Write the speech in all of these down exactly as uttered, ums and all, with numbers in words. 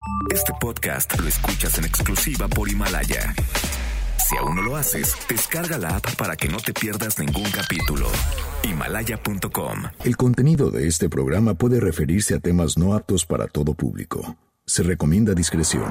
Este podcast lo escuchas en exclusiva por Himalaya. Si aún no lo haces, descarga la app para que no te pierdas ningún capítulo. Himalaya punto com. El contenido de este programa puede referirse a temas no aptos para todo público. Se recomienda discreción.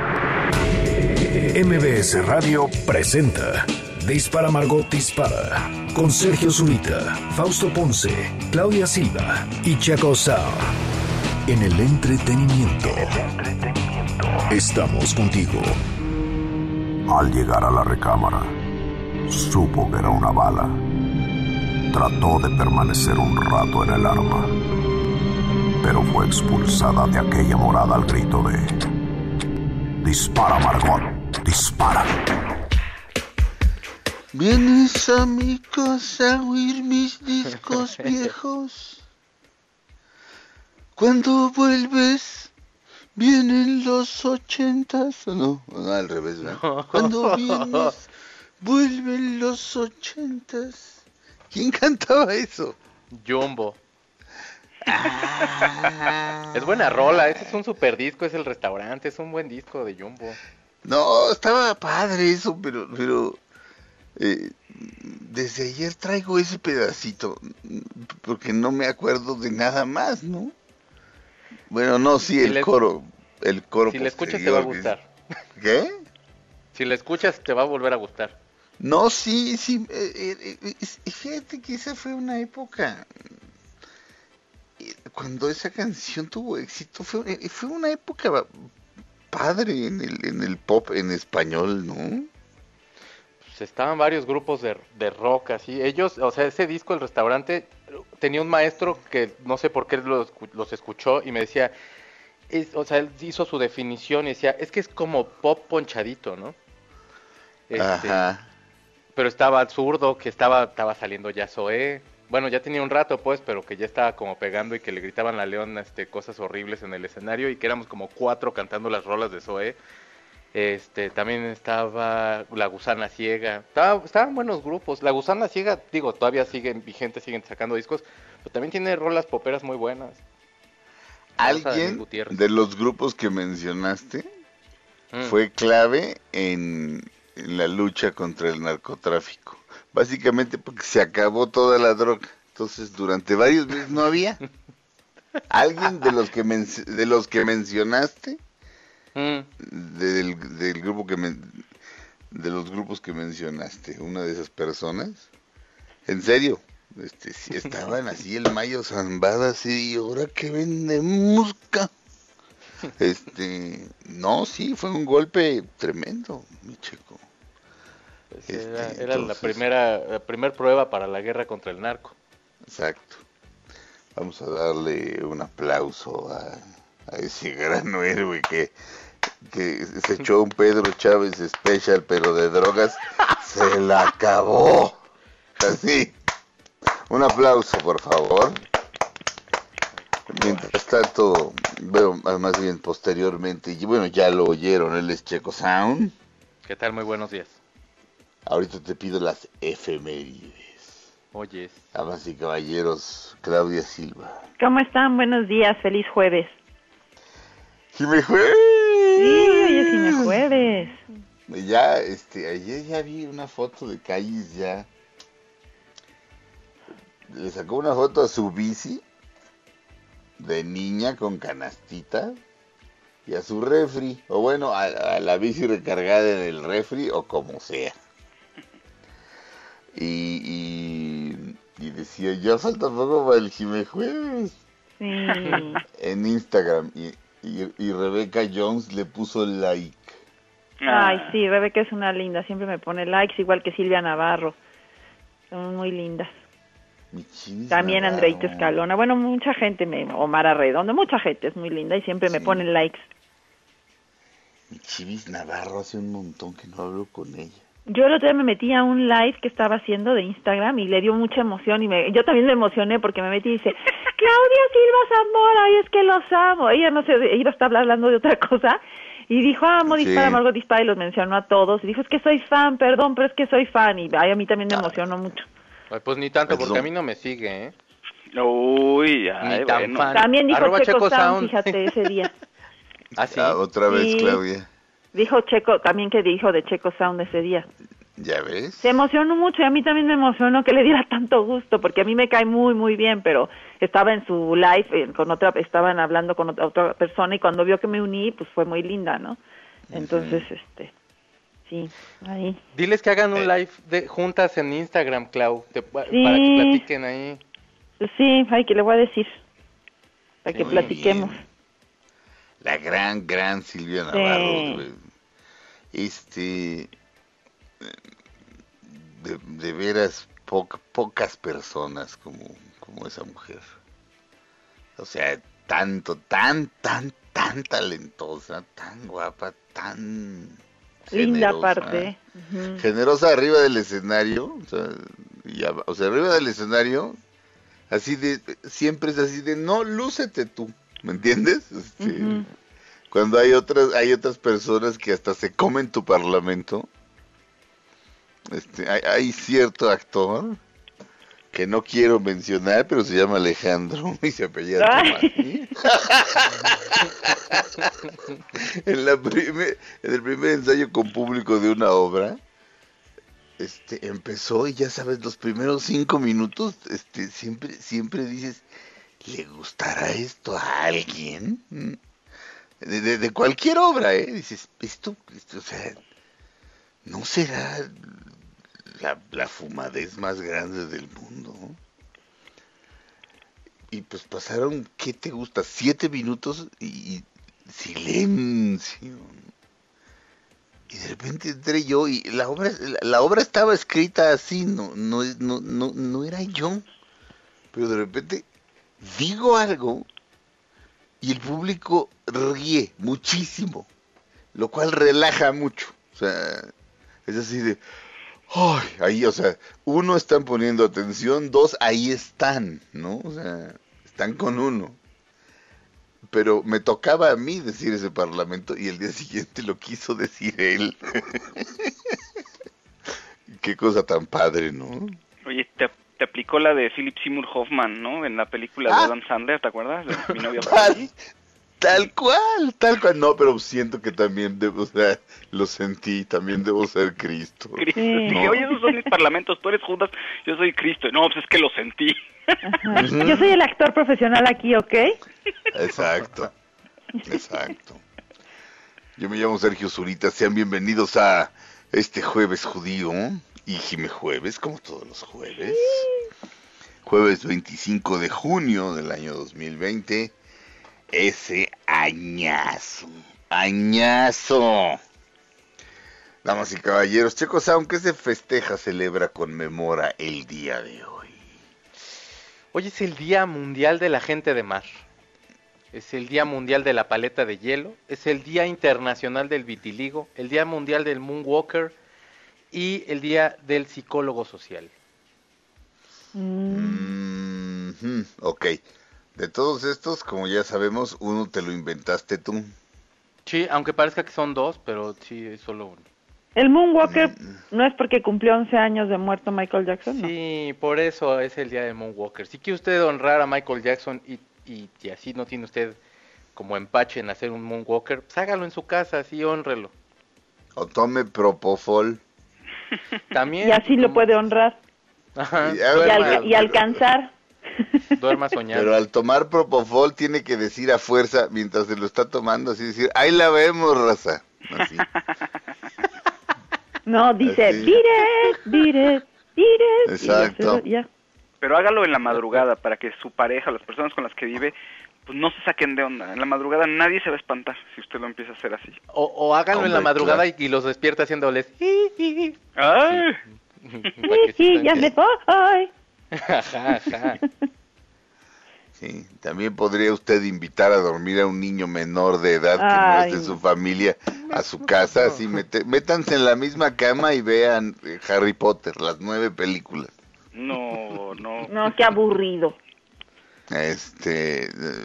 M B S Radio presenta Dispara Margot Dispara con Sergio Zurita, Fausto Ponce, Claudia Silva y Chaco Sao. En el entretenimiento. Estamos contigo. Al llegar a la recámara, supo que era una bala. Trató de permanecer un rato en el arma, pero fue expulsada de aquella morada al grito de: ¡Dispara, Margot! ¡Dispara! ¿Vienes a mi casa a oír mis discos viejos? Cuando vuelves, vienen los ochentas. No, no, al revés, ¿verdad? No. Cuando vienes, vuelven los ochentas. ¿Quién cantaba eso? Jumbo. Ah. Es buena rola, ese es un super disco, es El Restaurante, es un buen disco de Jumbo. No, estaba padre eso, pero, pero eh, desde ayer traigo ese pedacito, porque no me acuerdo de nada más, ¿no? Bueno, no, sí, el si coro, le, el coro. Si le escuchas te va a gustar. ¿Qué? Si le escuchas te va a volver a gustar. No, sí, sí, eh, eh, eh, fíjate que esa fue una época, cuando esa canción tuvo éxito, fue, fue una época padre en el, en el pop en español, ¿no? Pues estaban varios grupos de, de rock, así, ellos, o sea, ese disco, El Restaurante, tenía un maestro que no sé por qué los, los escuchó y me decía, es, o sea, él hizo su definición y decía, es que es como pop ponchadito, ¿no? Este, Ajá. Pero estaba zurdo, que estaba, estaba saliendo ya Zoé. Bueno, ya tenía un rato, pues, pero que ya estaba como pegando y que le gritaban a León este, cosas horribles en el escenario y que éramos como cuatro cantando las rolas de Zoé. Este, también estaba La Gusana Ciega. Estaba, estaban buenos grupos. La Gusana Ciega, digo, todavía siguen vigentes, siguen sacando discos, pero también tiene rolas poperas muy buenas. ¿Alguien de, de los grupos que mencionaste mm. fue clave en, en la lucha contra el narcotráfico? Básicamente porque se acabó toda la droga. Entonces, durante varios meses no había. ¿Alguien de los que men- de los que mencionaste? Mm. Del, del grupo que men- de los grupos que mencionaste, una de esas personas. ¿En serio? Este, si estaban así el Mayo Zambada, así, y ahora que vende música. Este, no, sí, fue un golpe tremendo, mi chico. Pues este, era era entonces, la primera la primer prueba para la guerra contra el narco. Exacto. Vamos a darle un aplauso a, a ese gran héroe que, que se echó un Pedro Chávez Special, pero de drogas se la acabó. Así. Un aplauso, por favor. Mientras tanto, bueno, más bien posteriormente, y bueno, ya lo oyeron, él es Checo Sound. ¿Qué tal? Muy buenos días. Ahorita te pido las efemérides. Oyes. Damas y caballeros, Claudia Silva. ¿Cómo están? Buenos días, feliz jueves. ¡Jime Jueves! Sí, hoy es Jime Jueves. Ya, este, ayer ya vi una foto de Calles ya. Le sacó una foto a su bici de niña con canastita y a su refri, o bueno, a, a la bici recargada en el refri o como sea. Y, y, y decía, ya falta poco para el Jime Jueves. Sí. En Instagram. Y, y, y Rebeca Jones le puso like. Ay, sí, Rebeca es una linda. Siempre me pone likes, igual que Silvia Navarro. Son muy lindas. También Navarro. Andreita Escalona. Bueno, mucha gente, me, Omar Arredondo, mucha gente es muy linda y siempre me sí. ponen likes. Mi Chivis Navarro, hace un montón que no hablo con ella. Yo el otro día me metí a un live que estaba haciendo de Instagram y le dio mucha emoción y me, yo también me emocioné porque me metí y dice, Claudia Silva Zamora, ay, es que los amo. Ella no sé, ella estaba hablando de otra cosa y dijo, amo, sí. Dispara, Margot Dispara, y los mencionó a todos. Y dijo, es que soy fan, perdón, pero es que soy fan. Y ay, a mí también me emocionó mucho. Ay, pues ni tanto, porque a mí no me sigue, ¿eh? Uy, ay, bueno. También dijo Arroba Checo Sound, fíjate, ese día. ¿Ah, sí? Ah, otra vez, Sí. Claudia. Dijo Checo, también que dijo de Checo Sound ese día. ¿Ya ves? Se emocionó mucho y a mí también me emocionó que le diera tanto gusto, porque a mí me cae muy, muy bien, pero estaba en su live, eh, con otra, estaban hablando con otra, otra persona y cuando vio que me uní, pues fue muy linda, ¿no? Entonces, uh-huh. este, sí, ahí. Diles que hagan un live de juntas en Instagram, Clau, te, sí. para que platiquen ahí. Sí, ay, que le voy a decir, para sí, que platiquemos. Bien. La gran, gran Silvia Navarro, sí. este... De, de veras po, pocas personas como, como esa mujer. O sea, tanto, tan, tan, tan talentosa, tan guapa, tan linda generosa, parte. Uh-huh. Generosa arriba del escenario, o sea, y, o sea, arriba del escenario, así de, siempre es así de, no, lúcete tú, ¿me entiendes? Este, uh-huh. Cuando hay otras, hay otras personas que hasta se comen tu parlamento. Este, hay, hay cierto actor que no quiero mencionar, pero se llama Alejandro y se apellida Tomasi. en, la primer, en el primer ensayo con público de una obra, este, empezó y ya sabes, los primeros cinco minutos, este, siempre, siempre dices, ¿le gustará esto a alguien? De, de, de cualquier obra, ¿eh? Dices, esto, esto, o sea, ¿no será la, la fumadez más grande del mundo? Y pues pasaron, ¿qué te gusta? Siete minutos y, y silencio. Y de repente entré yo y la obra, la, la obra estaba escrita así, no, no, no, no, no era yo. Pero de repente digo algo y el público ríe muchísimo, lo cual relaja mucho. O sea, es así de, ay, ahí, o sea, uno, están poniendo atención, dos, ahí están, ¿no? O sea, están con uno. Pero me tocaba a mí decir ese parlamento y el día siguiente lo quiso decir él. Qué cosa tan padre, ¿no? Oye, te, te aplicó la de Philip Seymour Hoffman, ¿no? En la película ah, de Adam Sandler, ¿te acuerdas? De Mi novia tal, tal cual, tal cual. No, pero siento que también debo, o sea, lo sentí, también debo ser Cristo. Cristo. Sí. Dije, oye, esos son mis parlamentos, tú eres Judas, yo soy Cristo. No, pues es que lo sentí. Uh-huh. Yo soy el actor profesional aquí, ¿ok? Exacto, exacto. Yo me llamo Sergio Zurita, sean bienvenidos a este jueves judío y Jime Jueves, como todos los jueves. Jueves veinticinco de junio del año dos mil veinte. Ese añazo, añazo. Damas y caballeros, Checo Sound, ¿qué se festeja, celebra, conmemora el día de hoy? Hoy es el Día Mundial de la Gente de Mar. Es el Día Mundial de la Paleta de Hielo. Es el Día Internacional del Vitiligo. El Día Mundial del Moonwalker. Y el Día del Psicólogo Social. Mm. Mm-hmm. Ok. De todos estos, como ya sabemos, uno te lo inventaste tú. Sí, aunque parezca que son dos, pero sí, es solo uno. ¿El Moonwalker mm. no es porque cumplió once años de muerto Michael Jackson? Sí, no. Por eso es el día del Moonwalker. Si quiere usted honrar a Michael Jackson y, y, y así no tiene usted como empache en hacer un Moonwalker, pues hágalo en su casa, así honrelo. O tome Propofol. También. Y así como... lo puede honrar. Ajá. Y, al, y alcanzar. Duerma soñando. Pero al tomar Propofol tiene que decir a fuerza, mientras se lo está tomando, así decir, ahí la vemos, raza. Así. No, dice, beat it, beat it, beat it. Exacto. Y ya. Pero hágalo en la madrugada para que su pareja, las personas con las que vive, pues no se saquen de onda. En la madrugada nadie se va a espantar si usted lo empieza a hacer así. O, o háganlo Hombre, en la madrugada claro. y, y los despierta haciéndoles. ¡Ay! Sí, ya me voy. Ajá, ajá. Sí, también podría usted invitar a dormir a un niño menor de edad que Ay. no es de su familia a su casa, así mete, métanse en la misma cama y vean Harry Potter, las nueve películas. No, no. No, qué aburrido. Este,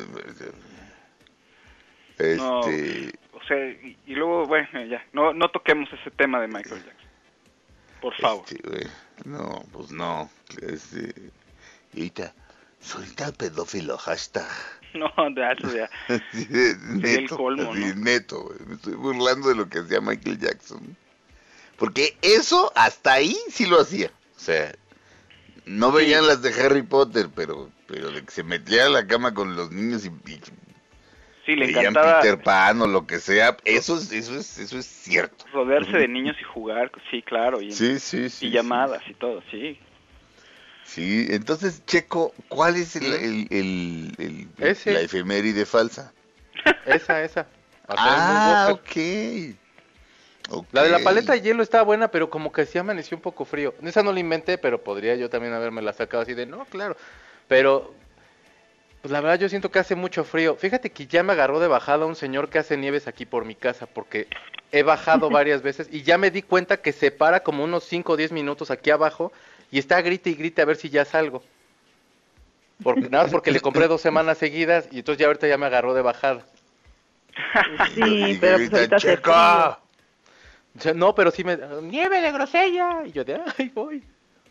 este. No, o sea, y, y luego, bueno, ya, no, no toquemos ese tema de Michael Jackson, por favor. Este, no, pues no, este, y ahorita. Soy tan pedófilo, hashtag. No, de eso ya. Así de neto, el colmo, así ¿no? neto, güey. Me estoy burlando de lo que hacía Michael Jackson. Porque eso, hasta ahí sí lo hacía. O sea, no veían sí. las de Harry Potter, pero, pero de que se metía a la cama con los niños y... y sí, le veían encantaba Peter Pan o lo que sea, eso es, eso es, eso es cierto. Rodearse de niños y jugar, sí, claro. Y, sí, sí, sí. Y llamadas sí. y todo, sí. Sí, entonces, Checo, ¿cuál es el, el, el, el, el la efeméride falsa? Esa, esa. O sea, ah, okay. ok. La de la paleta de hielo estaba buena, pero como que sí amaneció un poco frío. Esa no la inventé, pero podría yo también haberme la sacado así de, no, claro. Pero, pues la verdad yo siento que hace mucho frío. Fíjate que ya me agarró de bajada un señor que hace nieves aquí por mi casa, porque he bajado varias veces y ya me di cuenta que se para como unos cinco o diez minutos aquí abajo y está grite y grite a ver si ya salgo. Porque, nada, porque le compré dos semanas seguidas y entonces ya ahorita ya me agarró de bajada. Sí, pero pues ahorita hace frío. No, pero sí me... ¡Nieve de grosella! Y yo de, ¡ay, voy!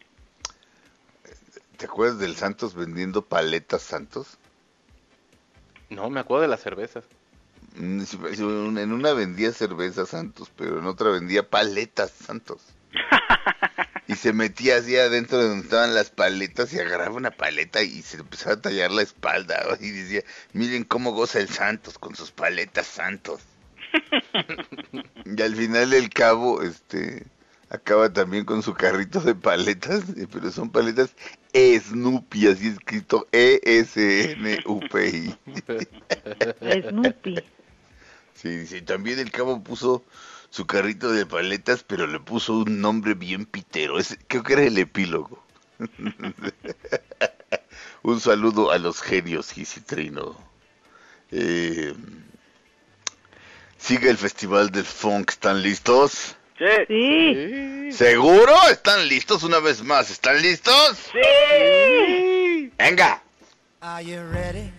¿Te acuerdas del Santos vendiendo paletas Santos? No, me acuerdo de las cervezas. En una vendía cervezas Santos, pero en otra vendía paletas Santos. Y se metía así adentro de donde estaban las paletas y agarraba una paleta y se empezaba a tallar la espalda. Y decía, miren cómo goza el Santos con sus paletas Santos. Y al final el cabo, este, acaba también con su carrito de paletas, pero son paletas Snoopy, así escrito E S N U P I. Snoopy. Sí, sí, también el cabo puso su carrito de paletas, pero le puso un nombre bien pitero. Ese, creo que era el epílogo. Un saludo a los genios, Gisitrino. Eh, sigue el Festival del Funk. ¿Están listos? Sí. Sí. ¿Seguro? ¿Están listos una vez más? ¿Están listos? Sí. Venga. Are you ready?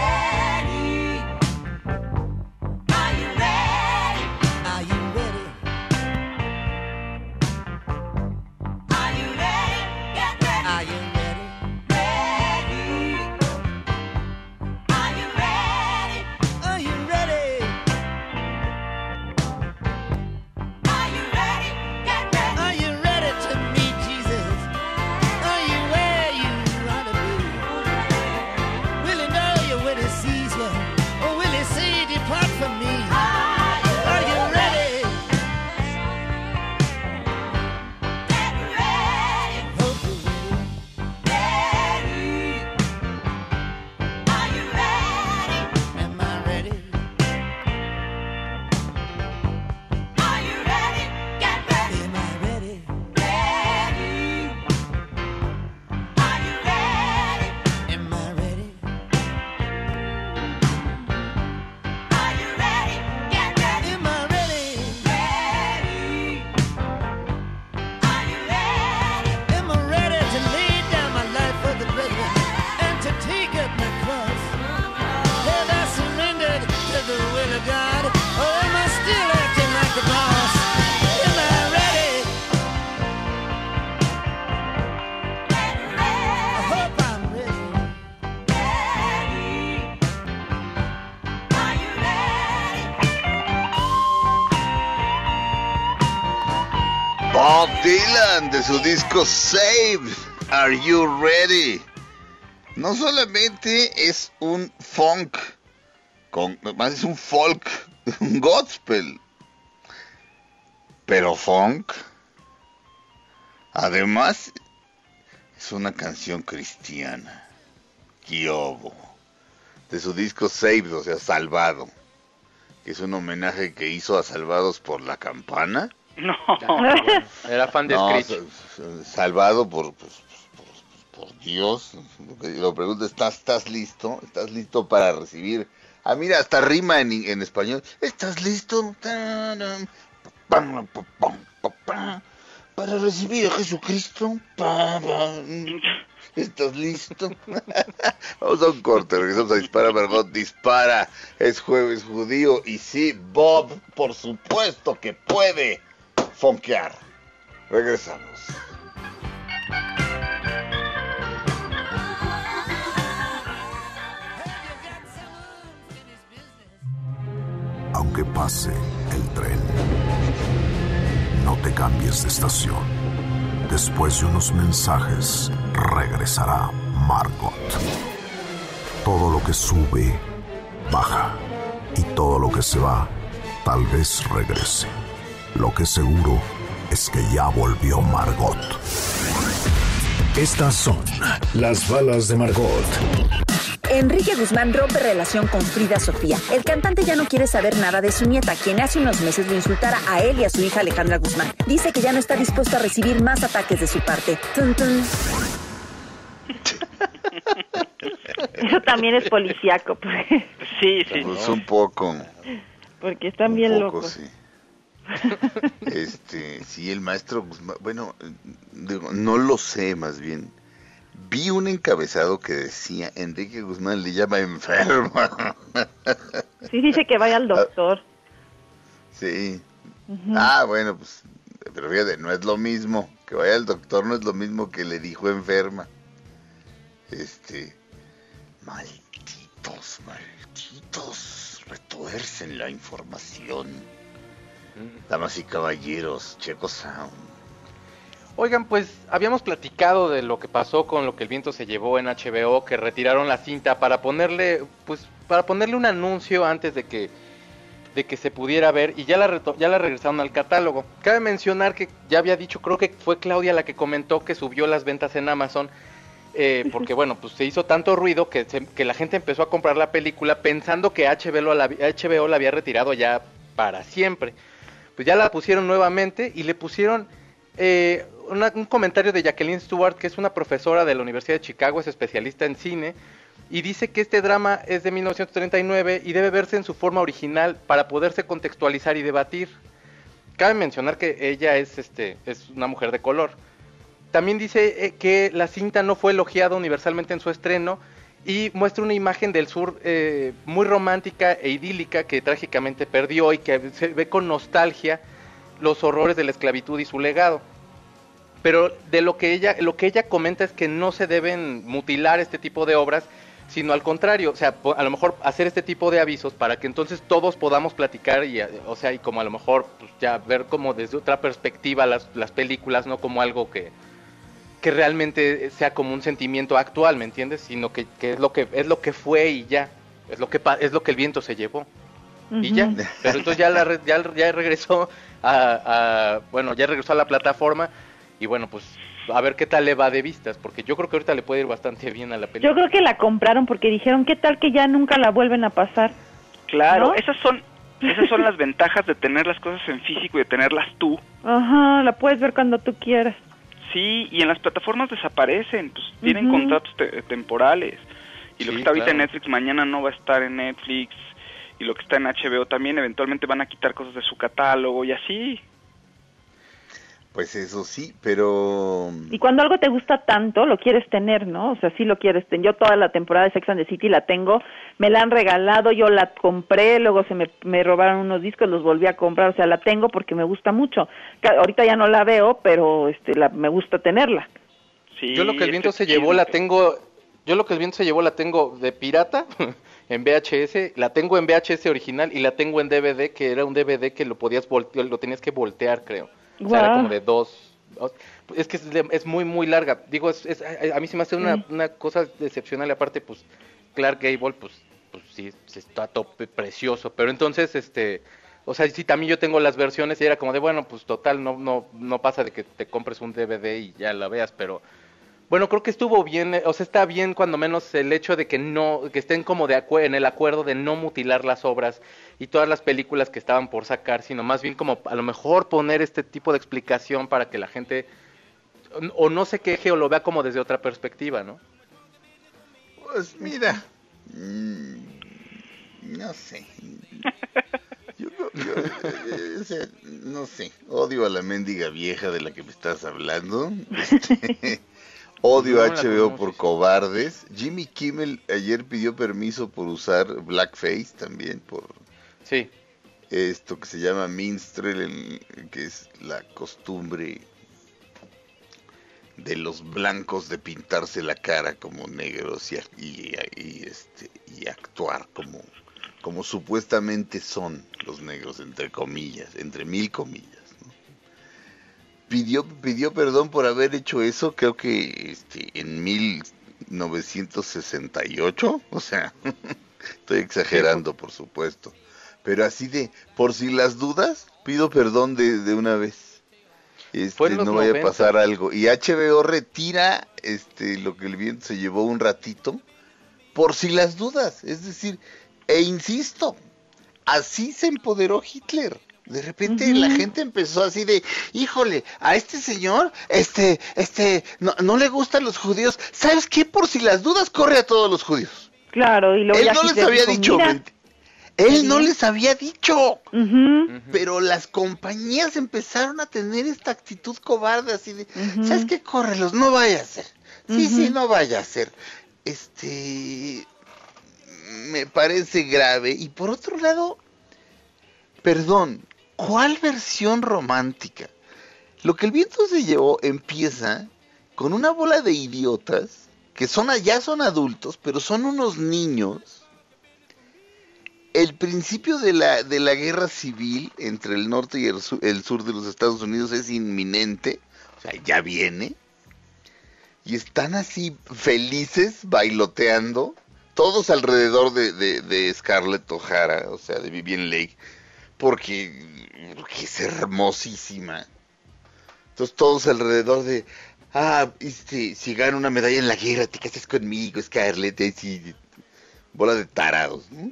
Bob Dylan, de su disco Save, Are You Ready? No solamente es un funk, con, más es un folk, un gospel, pero funk. Además, es una canción cristiana, Kiobo, de su disco Saved, o sea, Salvado, que es un homenaje que hizo a Salvados por la Campana. No. Era fan de no, Screech. Salvado por, pues, por, por Dios. Lo pregunto, ¿estás, ¿estás listo? ¿Estás listo para recibir? Ah, mira, hasta rima en, en español. ¿Estás listo? Para recibir a Jesucristo. ¿Estás listo? Vamos a un corte, regresamos a Dispara, Margot Dispara. Es jueves judío y sí, Bob, por supuesto que puede fonkear. Regresamos. que pase el tren. No te cambies de estación. Después de unos mensajes, regresará Margot. Todo lo que sube, baja. Y todo lo que se va, tal vez regrese. Lo que seguro es que ya volvió Margot. Estas son las balas de Margot. Enrique Guzmán rompe relación con Frida Sofía. El cantante ya no quiere saber nada de su nieta, quien hace unos meses lo insultara a él y a su hija Alejandra Guzmán. Dice que ya no está dispuesto a recibir más ataques de su parte. Tun, tun. Eso también es policíaco. Porque... Sí, sí. Pues un poco. Porque están bien un poco, locos. Sí. Este, sí, el maestro Guzmán, bueno, digo, no lo sé más bien. Vi un encabezado que decía, Enrique Guzmán le llama enfermo. Sí, dice que vaya al doctor. Sí. Uh-huh. Ah, bueno, pues, pero fíjate, no es lo mismo. Que vaya al doctor no es lo mismo que le dijo enferma. Este, malditos, malditos, retuercen la información. Damas y caballeros, Checo Sound. Oigan, pues habíamos platicado de lo que pasó con Lo que el viento se llevó en H B O, que retiraron la cinta para ponerle, pues, para ponerle un anuncio antes de que, de que se pudiera ver, y ya la reto- ya la regresaron al catálogo. Cabe mencionar que ya había dicho, creo que fue Claudia la que comentó que subió las ventas en Amazon, eh, porque bueno, pues se hizo tanto ruido que, se, que la gente empezó a comprar la película pensando que H B O la, H B O la había retirado ya para siempre. Pues ya la pusieron nuevamente y le pusieron eh, una, un comentario de Jacqueline Stewart, que es una profesora de la Universidad de Chicago, es especialista en cine, y dice que este drama es de mil novecientos treinta y nueve y debe verse en su forma original para poderse contextualizar y debatir. Cabe mencionar que ella es, este, es una mujer de color. También dice eh, que la cinta no fue elogiada universalmente en su estreno, y muestra una imagen del sur eh, muy romántica e idílica que trágicamente perdió, y que se ve con nostalgia los horrores de la esclavitud y su legado. Pero de lo que ella lo que ella comenta es que no se deben mutilar este tipo de obras, sino al contrario, o sea, a lo mejor hacer este tipo de avisos para que entonces todos podamos platicar y, o sea, y como a lo mejor pues, ya ver como desde otra perspectiva las las películas, no como algo que que realmente sea como un sentimiento actual, ¿me entiendes? Sino que, que es lo que es lo que fue y ya, es lo que es lo que el viento se llevó. Uh-huh. Y ya, pero entonces ya la ya, ya regresó a, a bueno, ya regresó a la plataforma, y bueno, pues a ver qué tal le va de vistas, porque yo creo que ahorita le puede ir bastante bien a la película. Yo creo que la compraron porque dijeron, ¿qué tal que ya nunca la vuelven a pasar? Claro, ¿no? esas son esas son las ventajas de tener las cosas en físico y de tenerlas tú. Ajá, la puedes ver cuando tú quieras. Sí, y en las plataformas desaparecen, pues tienen uh-huh. contratos te- temporales. Y sí, lo que está ahorita claro. en Netflix, mañana no va a estar en Netflix. Y lo que está en H B O también, eventualmente van a quitar cosas de su catálogo y así. Pues eso sí, pero... Y cuando algo te gusta tanto, lo quieres tener, ¿no? O sea, sí lo quieres tener. Yo toda la temporada de Sex and the City la tengo, me la han regalado, yo la compré, luego se me, me robaron unos discos, los volví a comprar, o sea, la tengo porque me gusta mucho. Ahorita ya no la veo, pero este, la, me gusta tenerla. Sí, yo lo que el viento se llevó la tengo, yo lo que el viento se llevó la tengo de pirata, en V H S, la tengo en V H S original y la tengo en D V D, que era un D V D que lo podías voltear, lo tenías que voltear, creo. O sea, wow. Era como de dos, dos, es que es, de, es muy, muy larga. Digo, es, es, a mí se me hace una, sí. una cosa excepcional. Y aparte, pues, Clark Gable, pues, pues sí, está tope, precioso. Pero entonces, este, o sea, sí, también yo tengo las versiones y era como de, bueno, pues, total, no no no pasa de que te compres un D V D y ya la veas. Pero, bueno, creo que estuvo bien, o sea, está bien cuando menos el hecho de que no, que estén como de acu- en el acuerdo de no mutilar las obras y todas las películas que estaban por sacar, sino más bien como a lo mejor poner este tipo de explicación para que la gente o no se queje o lo vea como desde otra perspectiva, ¿no? Pues mira, mmm, no sé, yo, yo eh, o sea, no sé, odio a la mendiga vieja de la que me estás hablando, este... Odio no, H B O por cobardes. Jimmy Kimmel ayer pidió permiso por usar blackface también, por sí. esto que se llama minstrel, que es la costumbre de los blancos de pintarse la cara como negros y, y, y este y actuar como como supuestamente son los negros, entre comillas, entre mil comillas, ¿no? Pidió, pidió perdón por haber hecho eso, creo que este, en mil novecientos sesenta y ocho, o sea, estoy exagerando, por supuesto, pero así de, por si las dudas, pido perdón de, de una vez, este, no vaya a pasar algo, y H B O retira este, lo que el viento se llevó un ratito, por si las dudas, es decir, e insisto, así se empoderó Hitler. De repente uh-huh. la gente empezó así de, híjole, a este señor, este, este, no, no le gustan los judíos. ¿Sabes qué? Por si las dudas, corre a todos los judíos. Claro, y luego él ya no les había dicho, mira, él no les había dicho, uh-huh. pero las compañías empezaron a tener esta actitud cobarde, así de, uh-huh. ¿sabes qué? Córrelos, no vaya a ser. Sí, uh-huh. sí, no vaya a ser. Este, me parece grave. Y por otro lado, perdón, ¿cuál versión romántica? Lo que el viento se llevó empieza con una bola de idiotas que son ya son adultos, pero son unos niños. El principio de la de la guerra civil entre el norte y el sur, el sur de los Estados Unidos es inminente, o sea, ya viene. Y están así felices bailoteando, todos alrededor de, de, de Scarlett O'Hara, o sea, de Vivien Leigh. Porque, porque es hermosísima. Entonces todos alrededor de, ah, este, si gano una medalla en la guerra, te casas conmigo, Scarlett, así, bola de tarados, ¿no?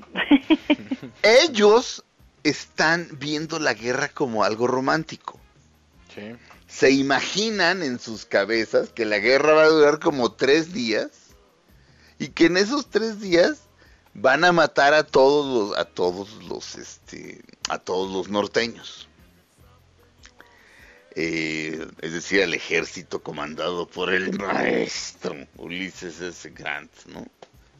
Ellos están viendo la guerra como algo romántico. Sí. Se imaginan en sus cabezas que la guerra va a durar como tres días y que en esos tres días van a matar a todos los, a todos los, este, a todos los norteños. Eh, es decir, al ejército comandado por el maestro Ulises S. Grant, ¿no?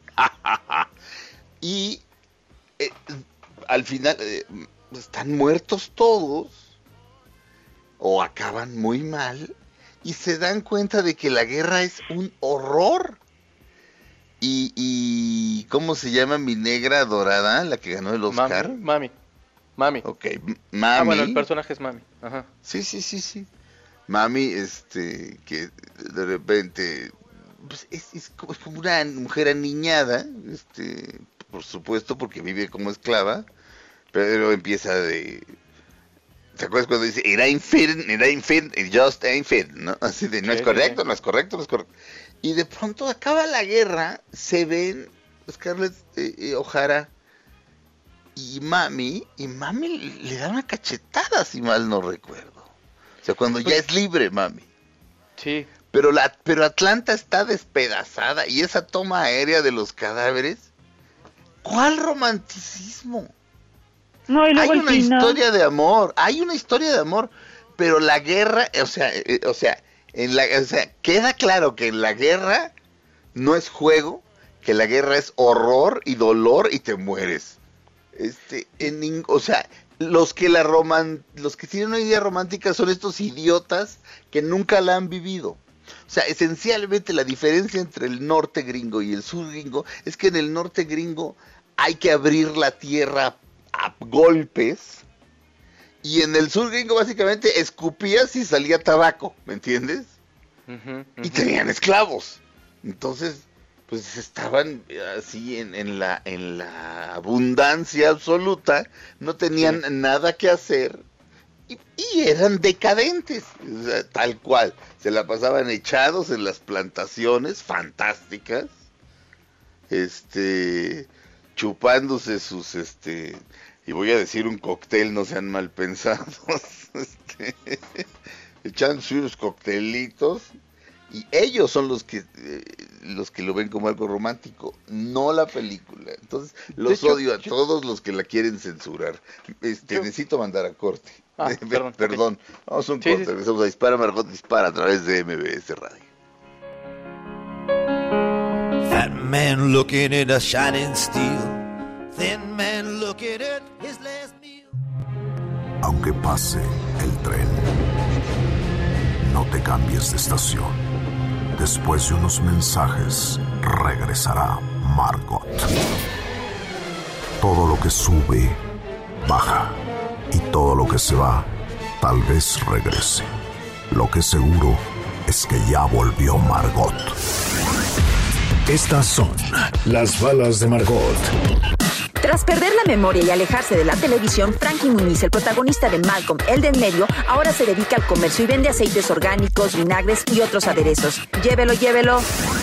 Y eh, al final eh, están muertos todos o acaban muy mal y se dan cuenta de que la guerra es un horror. Y, y ¿cómo se llama mi negra dorada, la que ganó el Oscar? Mami, Mami. Mami. Ok, Mami. Ah, bueno, el personaje es Mami. Ajá. Sí, sí, sí, sí. Mami, este, que de repente, pues es, es como una mujer aniñada, este, por supuesto, porque vive como esclava, pero empieza de... ¿Te acuerdas cuando dice, it ain't fit, it ain't fit, it just ain't fit, ¿no? Así de, no sí, es correcto, sí. no es correcto, no es correcto. Y de pronto acaba la guerra, se ven Scarlett eh, eh, O'Hara y Mami, y Mami le da una cachetada, si mal no recuerdo. O sea, cuando ya es libre, Mami. Sí. Pero, la, pero Atlanta está despedazada, y esa toma aérea de los cadáveres, ¿cuál romanticismo? No, y hay una final... historia de amor, hay una historia de amor, pero la guerra, o sea, eh, o sea, en la, o sea, queda claro que en la guerra no es juego, que la guerra es horror y dolor y te mueres. Este, en, o sea, los que la roman, los que tienen una idea romántica son estos idiotas que nunca la han vivido. O sea, esencialmente la diferencia entre el norte gringo y el sur gringo es que en el norte gringo hay que abrir la tierra a golpes, y en el sur gringo básicamente escupías y salía tabaco, ¿me entiendes? Uh-huh, uh-huh. Y tenían esclavos, entonces pues estaban así en, en la en la abundancia absoluta, no tenían sí. nada que hacer y, y eran decadentes, o sea, tal cual, se la pasaban echados en las plantaciones fantásticas, este, chupándose sus este y voy a decir un cóctel, no sean mal pensados, este, echándose unos coctelitos, y ellos son los que eh, los que lo ven como algo romántico, no la película. Entonces los hecho, odio a yo... todos los que la quieren censurar. Este, yo... necesito mandar a corte. Ah, perdón, perdón. Okay. Vamos a un sí, corte, sí, regresamos sí. a Dispara Margot Dispara a través de M B S Radio. Fat man looking at a shining steel. Thin man looking at his last meal. Aunque pase el tren, no te cambies de estación. Después de unos mensajes, regresará Margot. Todo lo que sube, baja. Y todo lo que se va, tal vez regrese. Lo que seguro es que ya volvió Margot. Estas son las balas de Margot. Tras perder la memoria y alejarse de la televisión, Frankie Muniz, el protagonista de Malcolm, el de en medio, ahora se dedica al comercio y vende aceites orgánicos, vinagres y otros aderezos. Llévelo, llévelo.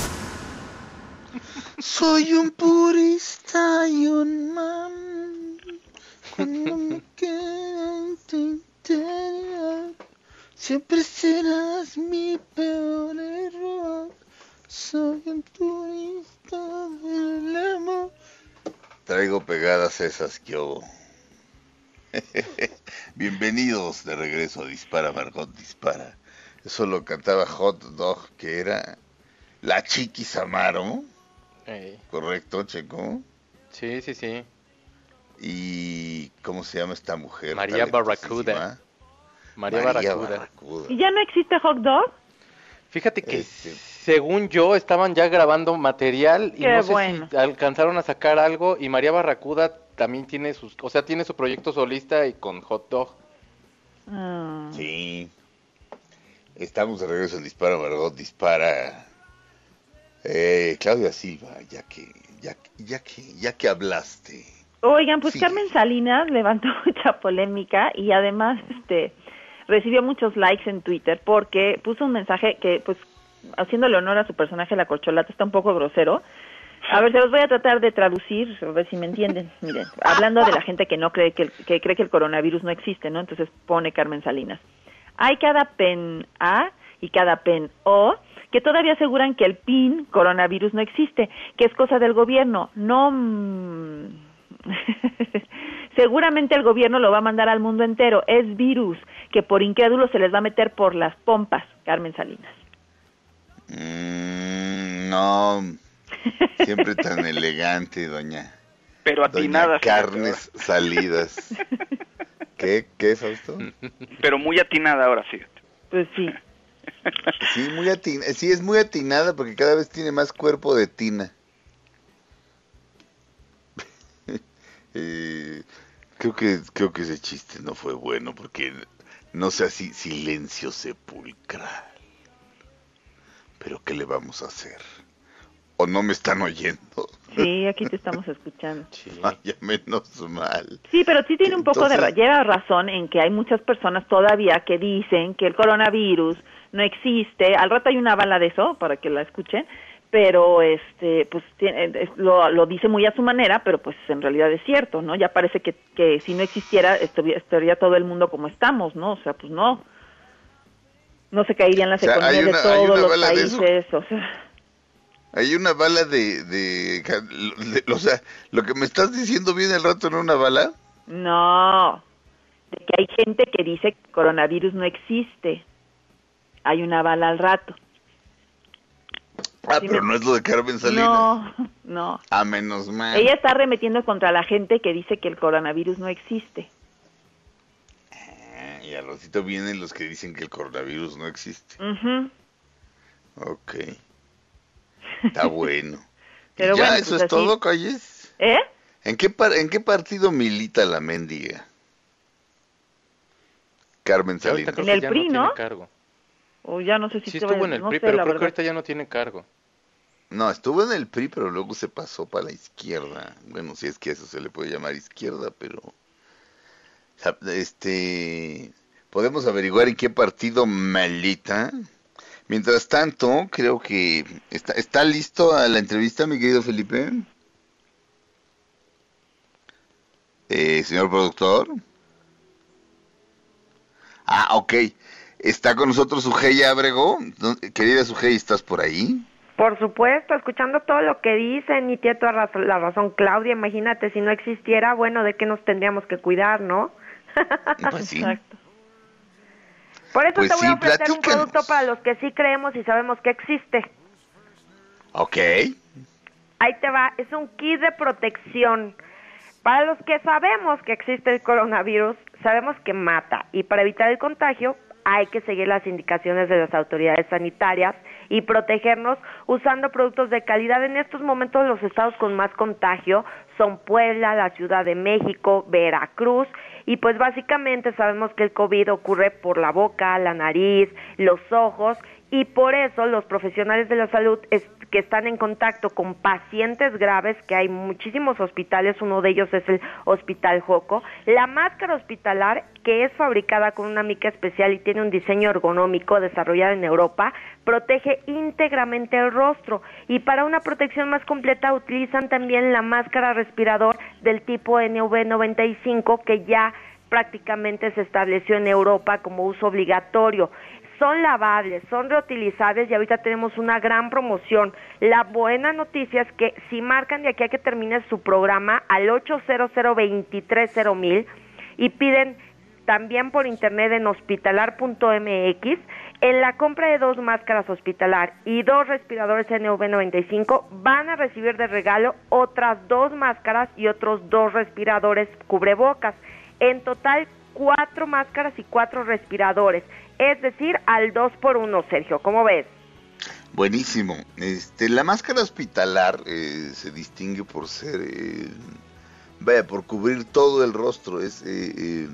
Soy un purista y un man. Cuando me queda en tu interior, siempre serás mi peor error. Soy un turista del amor. Traigo pegadas esas que hubo. Bienvenidos de regreso a Dispara, Margot Dispara. Eso lo cantaba Hot Dog, que era la Chiquis Amaro. Hey. ¿Correcto, Checo? Sí, sí, sí. ¿Y cómo se llama esta mujer? María Barracuda. María, María Barracuda. Barracuda. ¿Y ya no existe Hot Dog? Fíjate que este... según yo estaban ya grabando material y Qué no sé bueno. si alcanzaron a sacar algo, y María Barracuda también tiene sus, o sea, tiene su proyecto solista y con Hot Dog. Mm. Sí. Estamos de regreso en Dispara, Margot Dispara. Eh, Claudia Silva, ya que ya, ya que ya que hablaste. Oigan, pues sí. Carmen Salinas levantó mucha polémica y además este recibió muchos likes en Twitter porque puso un mensaje que, pues, haciéndole honor a su personaje, la corcholata, está un poco grosero. A ver, se los voy a tratar de traducir, a ver si me entienden. Miren, hablando de la gente que no cree que, el, que cree que el coronavirus no existe, ¿no? Entonces pone Carmen Salinas. Hay cada pen A y cada pen O que todavía aseguran que el pin coronavirus no existe, que es cosa del gobierno. No... Mmm... Seguramente el gobierno lo va a mandar al mundo entero. Es virus que por incrédulos se les va a meter por las pompas. Carmen Salinas. Mm, no, siempre tan elegante, doña. Pero atinadas. Carnes salidas. ¿Qué? ¿Qué, Fausto? Pero muy atinada ahora, fíjate. Pues sí. Sí, muy atinada. Sí, es muy atinada porque cada vez tiene más cuerpo de tina. Eh, creo que creo que ese chiste no fue bueno porque no sé si silencio sepulcral. Pero ¿qué le vamos a hacer? ¿O no me están oyendo? Sí, aquí te estamos escuchando. Sí. Vaya, menos mal. Sí, pero sí tiene un poco Entonces... de lleva razón en que hay muchas personas todavía que dicen que el coronavirus no existe. Al rato hay una bala de eso para que la escuchen. Pero este pues tiene, lo, lo dice muy a su manera, pero pues en realidad es cierto, ¿no? Ya parece que, que si no existiera estaría, estaría todo el mundo como estamos, ¿no? O sea, pues no. No se caerían las o sea, economías una, de todos los países, o sea. Hay una bala de, de, de, de... O sea, ¿lo que me estás diciendo viene al rato en una bala? No, de que hay gente que dice que el coronavirus no existe. Hay una bala al rato. Ah, sí, pero me... no es lo de Carmen Salinas. No, no. Ah, menos mal. Ella está arremetiendo contra la gente que dice que el coronavirus no existe. Ah, y al ratito vienen los que dicen que el coronavirus no existe. Uh-huh. Ok. Está bueno. Pero ya, bueno, eso pues es así... todo, Calles. ¿Eh? ¿En qué, par... ¿En qué partido milita la mendiga? Carmen Salinas. En el P R I, ¿no? Cargo. O ya no sé si sí estuvo en el no P R I, sé, pero creo verdad. que ahorita ya no tiene cargo. No, estuvo en el P R I, pero luego se pasó para la izquierda. Bueno, si es que eso se le puede llamar izquierda, pero... Este... Podemos averiguar en qué partido milita. Mientras tanto, creo que... ¿Está, está listo a la entrevista, mi querido Felipe? Eh, señor productor. Ah, ok. Está con nosotros Sujei Ábrego. Querida Sujei, ¿estás por ahí? Por supuesto, escuchando todo lo que dicen, y tiene toda la razón Claudia. Imagínate, si no existiera, bueno, ¿de qué nos tendríamos que cuidar, no? Pues sí. Exacto. Por eso pues te voy sí, a ofrecer platícanos. un producto para los que sí creemos y sabemos que existe. Ok. Ahí te va, es un kit de protección. Para los que sabemos que existe el coronavirus, sabemos que mata, y para evitar el contagio hay que seguir las indicaciones de las autoridades sanitarias y protegernos usando productos de calidad. En estos momentos los estados con más contagio son Puebla, la Ciudad de México, Veracruz, y pues básicamente sabemos que el COVID ocurre por la boca, la nariz, los ojos, y por eso los profesionales de la salud es, que están en contacto con pacientes graves, que hay muchísimos hospitales, uno de ellos es el Hospital Joco, la máscara hospitalar, que es fabricada con una mica especial y tiene un diseño ergonómico desarrollado en Europa, protege íntegramente el rostro, y para una protección más completa utilizan también la máscara respirador del tipo N V noventa y cinco, que ya prácticamente se estableció en Europa como uso obligatorio. Son lavables, son reutilizables y ahorita tenemos una gran promoción. La buena noticia es que si marcan de aquí a que termine su programa al ocho cero cero, veintitrés cero mil y piden también por internet en hospitalar punto m x, en la compra de dos máscaras hospitalar y dos respiradores N V noventa y cinco van a recibir de regalo otras dos máscaras y otros dos respiradores cubrebocas. En total, cuatro máscaras y cuatro respiradores. Es decir, al dos por uno, Sergio, ¿cómo ves? Buenísimo. Este, la máscara hospitalar eh, se distingue por ser, eh, vaya, por cubrir todo el rostro. Es, eh, eh,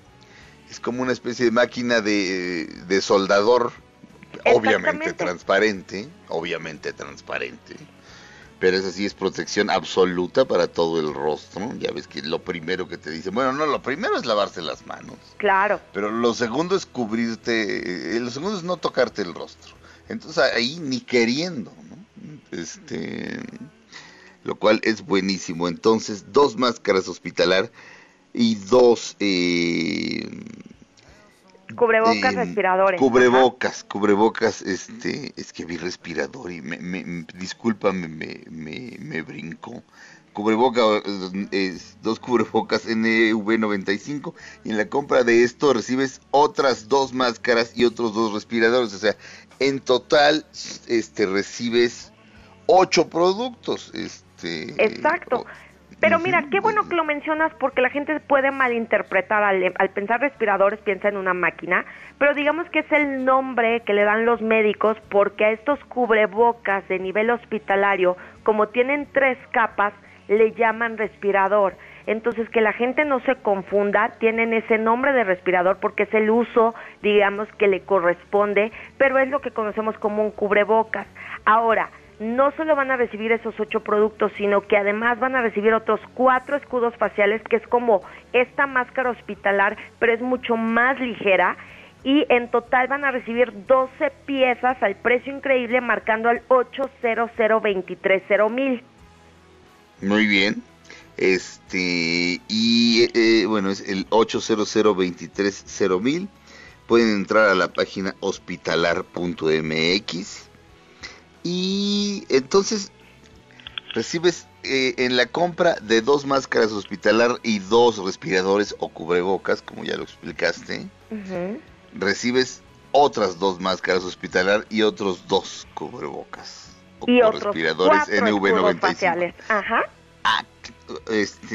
es como una especie de máquina de, de soldador, obviamente transparente, obviamente transparente. Pero esa sí es protección absoluta para todo el rostro. Ya ves que lo primero que te dicen, bueno, no, lo primero es lavarse las manos. Claro. Pero lo segundo es cubrirte, eh, lo segundo es no tocarte el rostro. Entonces ahí ni queriendo, ¿no? Este, lo cual es buenísimo. Entonces, dos máscaras hospitalar y dos... Eh, Cubrebocas, eh, respiradores. Cubrebocas, ajá. cubrebocas, este, es que vi respirador y me, me, discúlpame, me, me, me brincó. Cubrebocas, es, dos cubrebocas N V noventa y cinco y en la compra de esto recibes otras dos máscaras y otros dos respiradores. O sea, en total, este, recibes ocho productos. Este, Exacto. O, Pero mira, qué bueno que lo mencionas porque la gente puede malinterpretar al, al pensar respiradores, piensa en una máquina, pero digamos que es el nombre que le dan los médicos porque a estos cubrebocas de nivel hospitalario, como tienen tres capas, le llaman respirador. Entonces, que la gente no se confunda, tienen ese nombre de respirador porque es el uso, digamos, que le corresponde, pero es lo que conocemos como un cubrebocas. Ahora, no solo van a recibir esos ocho productos, sino que además van a recibir otros cuatro escudos faciales, que es como esta máscara hospitalar, pero es mucho más ligera, y en total van a recibir doce piezas al precio increíble, marcando al ocho cero cero, veintitrés cero mil. Muy bien. Este, y eh, bueno, es el ocho cero cero, veintitrés cero mil. Pueden entrar a la página hospitalar punto m x. Y entonces recibes eh, en la compra de dos máscaras hospitalar y dos respiradores o cubrebocas, como ya lo explicaste, uh-huh. recibes otras dos máscaras hospitalar y otros dos cubrebocas o, y o otros respiradores N V noventa y cinco. Ajá. Ah, este,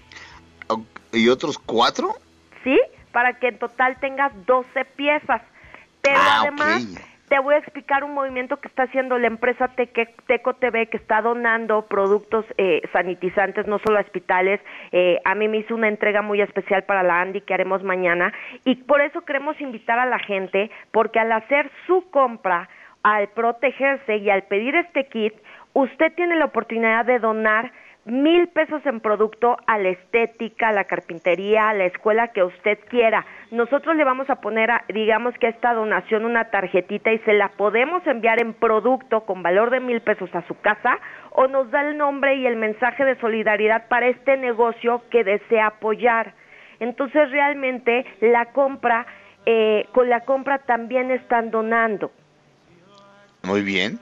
¿y otros cuatro? Sí, para que en total tengas doce piezas. Pero ah, además... Okay. Te voy a explicar un movimiento que está haciendo la empresa Teque, Teco T V, que está donando productos eh, sanitizantes, no solo a hospitales. Eh, a mí me hizo una entrega muy especial para la Andy que haremos mañana. Y por eso queremos invitar a la gente, porque al hacer su compra, al protegerse y al pedir este kit, usted tiene la oportunidad de donar mil pesos en producto a la estética, a la carpintería, a la escuela que usted quiera. Nosotros le vamos a poner, a, digamos que a esta donación una tarjetita y se la podemos enviar en producto con valor de mil pesos a su casa, o nos da el nombre y el mensaje de solidaridad para este negocio que desea apoyar. Entonces realmente la compra, eh, con la compra también están donando. Muy bien.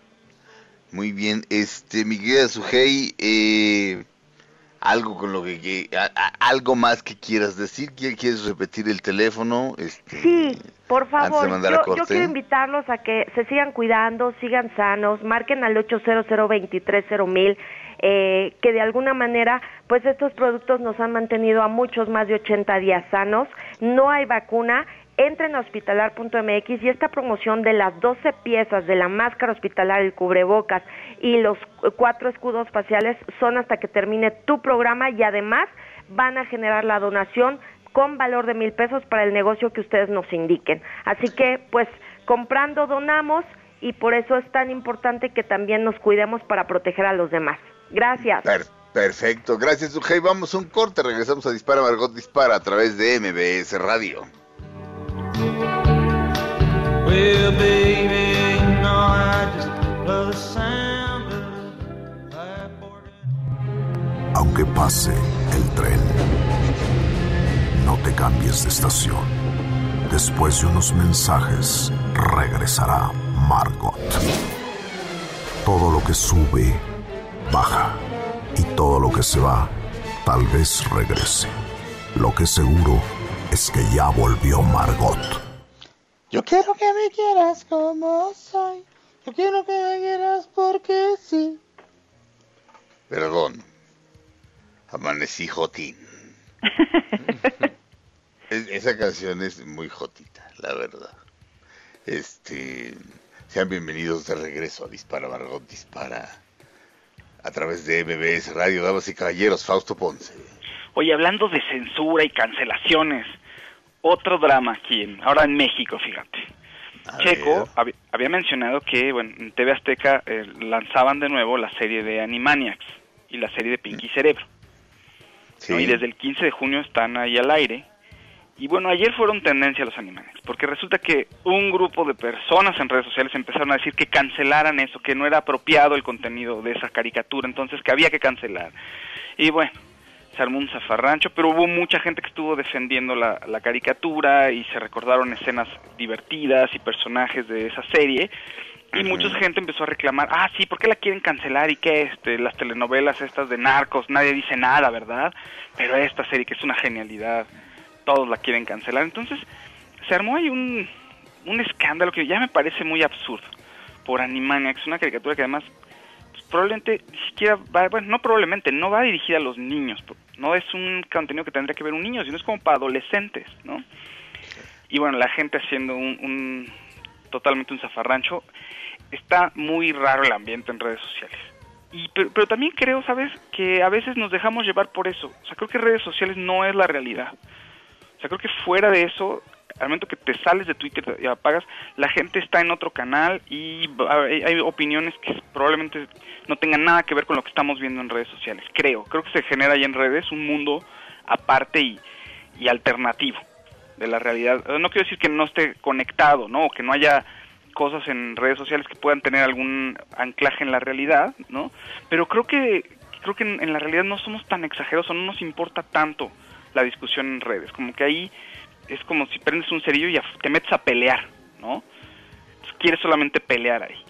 Muy bien, este, mi querida Sujei, eh, algo con lo que, que a, a, algo más que quieras decir, ¿quieres repetir el teléfono? Este, sí, por favor, yo, yo quiero invitarlos a que se sigan cuidando, sigan sanos, marquen al ocho cero cero, veintitrés cero mil, eh, que de alguna manera, pues estos productos nos han mantenido a muchos más de ochenta días sanos, no hay vacuna. entren a hospitalar punto m x y esta promoción de las doce piezas de la máscara hospitalar, el cubrebocas y los cuatro escudos faciales son hasta que termine tu programa, y además van a generar la donación con valor de mil pesos para el negocio que ustedes nos indiquen. Así que, pues, comprando donamos, y por eso es tan importante que también nos cuidemos para proteger a los demás. Gracias. Per- perfecto, gracias, Ujei. Vamos a un corte, regresamos a Dispara Margot Dispara a través de M B S Radio. Well, baby, you know I just love the sound of... Aunque pase el tren, no te cambies de estación. Después de unos mensajes, regresará Margot. Todo lo que sube, baja. Y todo lo que se va, tal vez regrese. Lo que seguro es que ya volvió Margot. Yo quiero que me quieras como soy. Yo quiero que me quieras porque sí. Perdón. Amanecí jotín. es, esa canción es muy jotita, la verdad. Este, sean bienvenidos de regreso a Dispara Margot Dispara a través de M B S Radio, damas y caballeros. Fausto Ponce. Oye, hablando de censura y cancelaciones, otro drama aquí, en, ahora en México, fíjate. A Checo hab, había mencionado que, bueno, en T V Azteca eh, lanzaban de nuevo la serie de Animaniacs y la serie de Pinky Cerebro. Sí. ¿No? Y desde el quince de junio están ahí al aire. Y bueno, ayer fueron tendencia los Animaniacs, porque resulta que un grupo de personas en redes sociales empezaron a decir que cancelaran eso, que no era apropiado el contenido de esa caricatura, entonces que había que cancelar. Y bueno, se armó un zafarrancho, pero hubo mucha gente que estuvo defendiendo la, la caricatura y se recordaron escenas divertidas y personajes de esa serie. Y uh-huh. mucha gente empezó a reclamar, ah, sí, ¿por qué la quieren cancelar? ¿Y qué? Este, las telenovelas estas de narcos, nadie dice nada, ¿verdad? Pero esta serie que es una genialidad, todos la quieren cancelar. Entonces se armó ahí un, un escándalo que ya me parece muy absurdo por Animaniacs, una caricatura que además pues, probablemente ni siquiera va, bueno, no probablemente, no va dirigida a los niños, no es un contenido que tendría que ver un niño, sino es como para adolescentes, ¿no? Y bueno, la gente haciendo un, un totalmente un zafarrancho. Está muy raro el ambiente en redes sociales. Y pero, pero también creo, ¿sabes?, que a veces nos dejamos llevar por eso. O sea, creo que redes sociales no es la realidad. O sea, creo que fuera de eso, al momento que te sales de Twitter y apagas, la gente está en otro canal y hay, hay opiniones que probablemente no tengan nada que ver con lo que estamos viendo en redes sociales. Creo, creo que se genera ahí en redes un mundo aparte y, y alternativo de la realidad. No quiero decir que no esté conectado, ¿no?, o que no haya cosas en redes sociales que puedan tener algún anclaje en la realidad, ¿no? Pero creo que creo que en, en la realidad no somos tan exagerados, o no nos importa tanto la discusión en redes, como que ahí es como si prendes un cerillo y te metes a pelear, ¿no? Entonces, quieres solamente pelear ahí.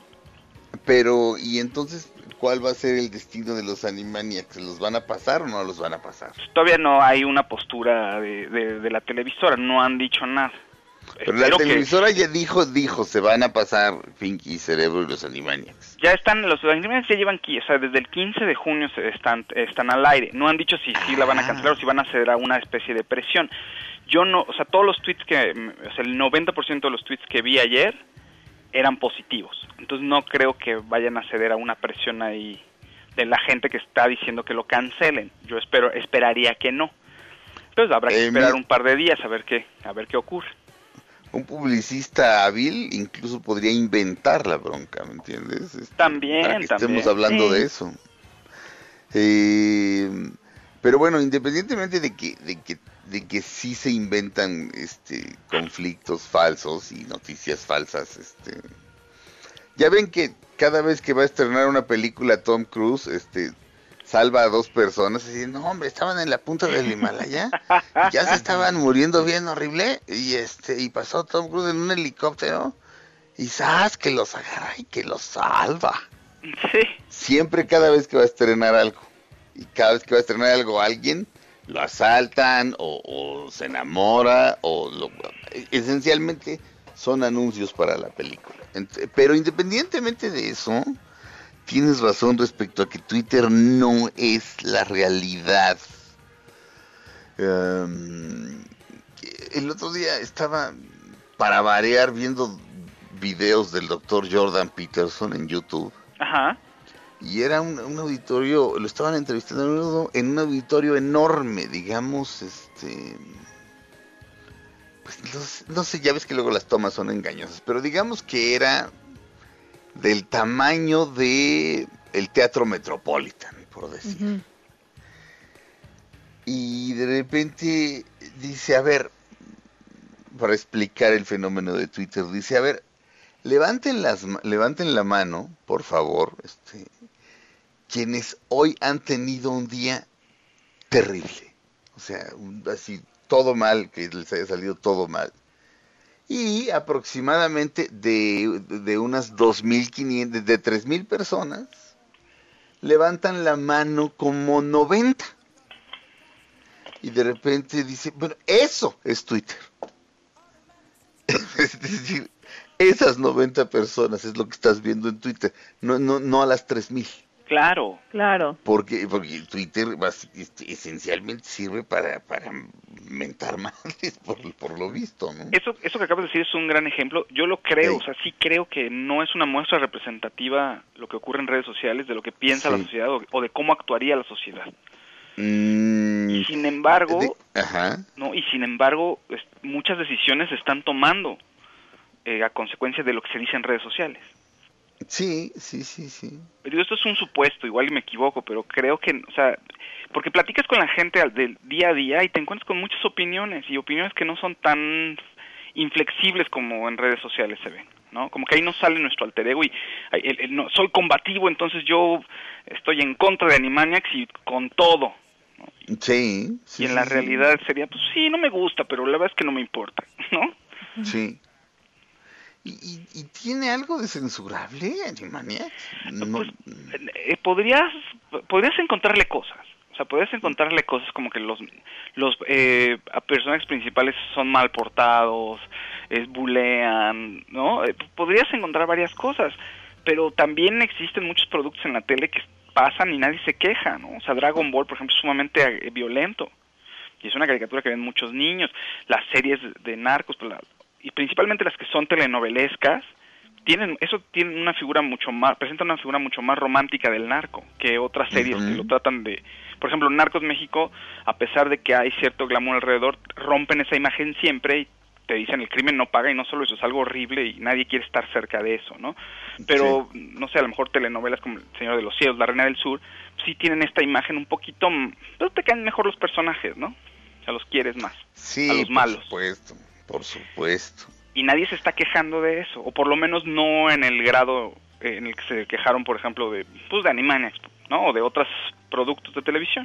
Pero, ¿y entonces cuál va a ser el destino de los Animaniacs? ¿Los van a pasar o no los van a pasar? Pues todavía no hay una postura de, de, de la televisora, no han dicho nada. Pero Espero la televisora que... ya dijo, dijo, se van a pasar Pinky Cerebro y los Animaniacs. Ya están, los Animaniacs ya llevan, o sea, desde el quince de junio se están están al aire. No han dicho si sí la van a cancelar o si van a ceder a una especie de presión. Yo no, o sea, todos los tweets que, o sea, el noventa por ciento de los tweets que vi ayer eran positivos. Entonces no creo que vayan a ceder a una presión ahí de la gente que está diciendo que lo cancelen. Yo espero, esperaría que no. Entonces habrá que eh, esperar mi... un par de días a ver qué, a ver qué ocurre. Un publicista hábil incluso podría inventar la bronca, ¿me entiendes? Este, también, para que también. Estemos hablando sí. de eso. Eh, pero bueno, independientemente de que, de que, de que sí se inventan este conflictos falsos y noticias falsas, este, ya ven que cada vez que va a estrenar una película Tom Cruise, este, salva a dos personas, y dicen, no hombre, estaban en la punta del Himalaya, y ya se estaban muriendo bien horrible, y este, y pasó Tom Cruise en un helicóptero, y ¡zas!, que los agarra y que los salva. Sí. Siempre, cada vez que va a estrenar algo, y cada vez que va a estrenar algo alguien, lo asaltan, o, o se enamora, o lo, esencialmente son anuncios para la película. Pero independientemente de eso, tienes razón respecto a que Twitter no es la realidad. Um, el otro día estaba para variar viendo videos del doctor Jordan Peterson en YouTube. Ajá. Y era un, un auditorio, lo estaban entrevistando en un auditorio enorme, digamos, este... Pues no sé, no sé, ya ves que luego las tomas son engañosas, pero digamos que era del tamaño de el Teatro Metropolitan, por decir. Uh-huh. Y de repente dice, a ver, para explicar el fenómeno de Twitter, dice, a ver, levanten las levanten la mano, por favor, este, quienes hoy han tenido un día terrible. O sea, así todo mal, que les haya salido todo mal. Y aproximadamente de, de unas dos mil quinientas, de tres mil personas, levantan la mano como noventa. Y de repente dice, bueno, eso es Twitter. Es decir, esas noventa personas es lo que estás viendo en Twitter, no no no a las tres mil. Claro. Claro. Porque, porque Twitter esencialmente sirve para, para mentar madres, por, por lo visto, ¿no? Eso, eso que acabas de decir es un gran ejemplo. Yo lo creo, sí. O sea, sí creo que no es una muestra representativa lo que ocurre en redes sociales de lo que piensa sí. la sociedad o, o de cómo actuaría la sociedad. Mm, y sin embargo, de, ajá. no, y sin embargo, es, muchas decisiones se están tomando eh, a consecuencia de lo que se dice en redes sociales. Sí, sí, sí, sí. Pero esto es un supuesto, igual y me equivoco, pero creo que, o sea, porque platicas con la gente del día a día y te encuentras con muchas opiniones, y opiniones que no son tan inflexibles como en redes sociales se ven, ¿no? Como que ahí no sale nuestro alter ego y el, el, no, soy combativo, entonces yo estoy en contra de Animaniacs y con todo, ¿no? Sí, sí. Y en la sí, realidad sí. sería, pues sí, no me gusta, pero la verdad es que no me importa, ¿no? Sí. ¿Y, y, y tiene algo de censurable, Animaniacs? No, pues, eh, podrías, podrías encontrarle cosas. O sea, podrías encontrarle cosas como que los los eh, personajes principales son mal portados, es bulean, ¿no? Eh, podrías encontrar varias cosas, pero también existen muchos productos en la tele que pasan y nadie se queja, ¿no? O sea, Dragon Ball, por ejemplo, es sumamente eh, violento y es una caricatura que ven muchos niños. Las series de, de narcos, pues la, y principalmente las que son telenovelescas, tienen eso tiene una figura mucho más, presenta una figura mucho más romántica del narco que otras series uh-huh. que lo tratan de, por ejemplo, Narcos México, a pesar de que hay cierto glamour alrededor, rompen esa imagen siempre y te dicen el crimen no paga, y no solo eso, es algo horrible y nadie quiere estar cerca de eso, ¿no? Pero, sí. no sé, a lo mejor telenovelas como El Señor de los Cielos, La Reina del Sur, sí tienen esta imagen un poquito, pero te caen mejor los personajes, ¿no? O sea, los quieres más, sí, a los malos. Por supuesto. Por supuesto. Y nadie se está quejando de eso, o por lo menos no en el grado en el que se quejaron, por ejemplo, de pues de Animaniacs, ¿no? O de otros productos de televisión.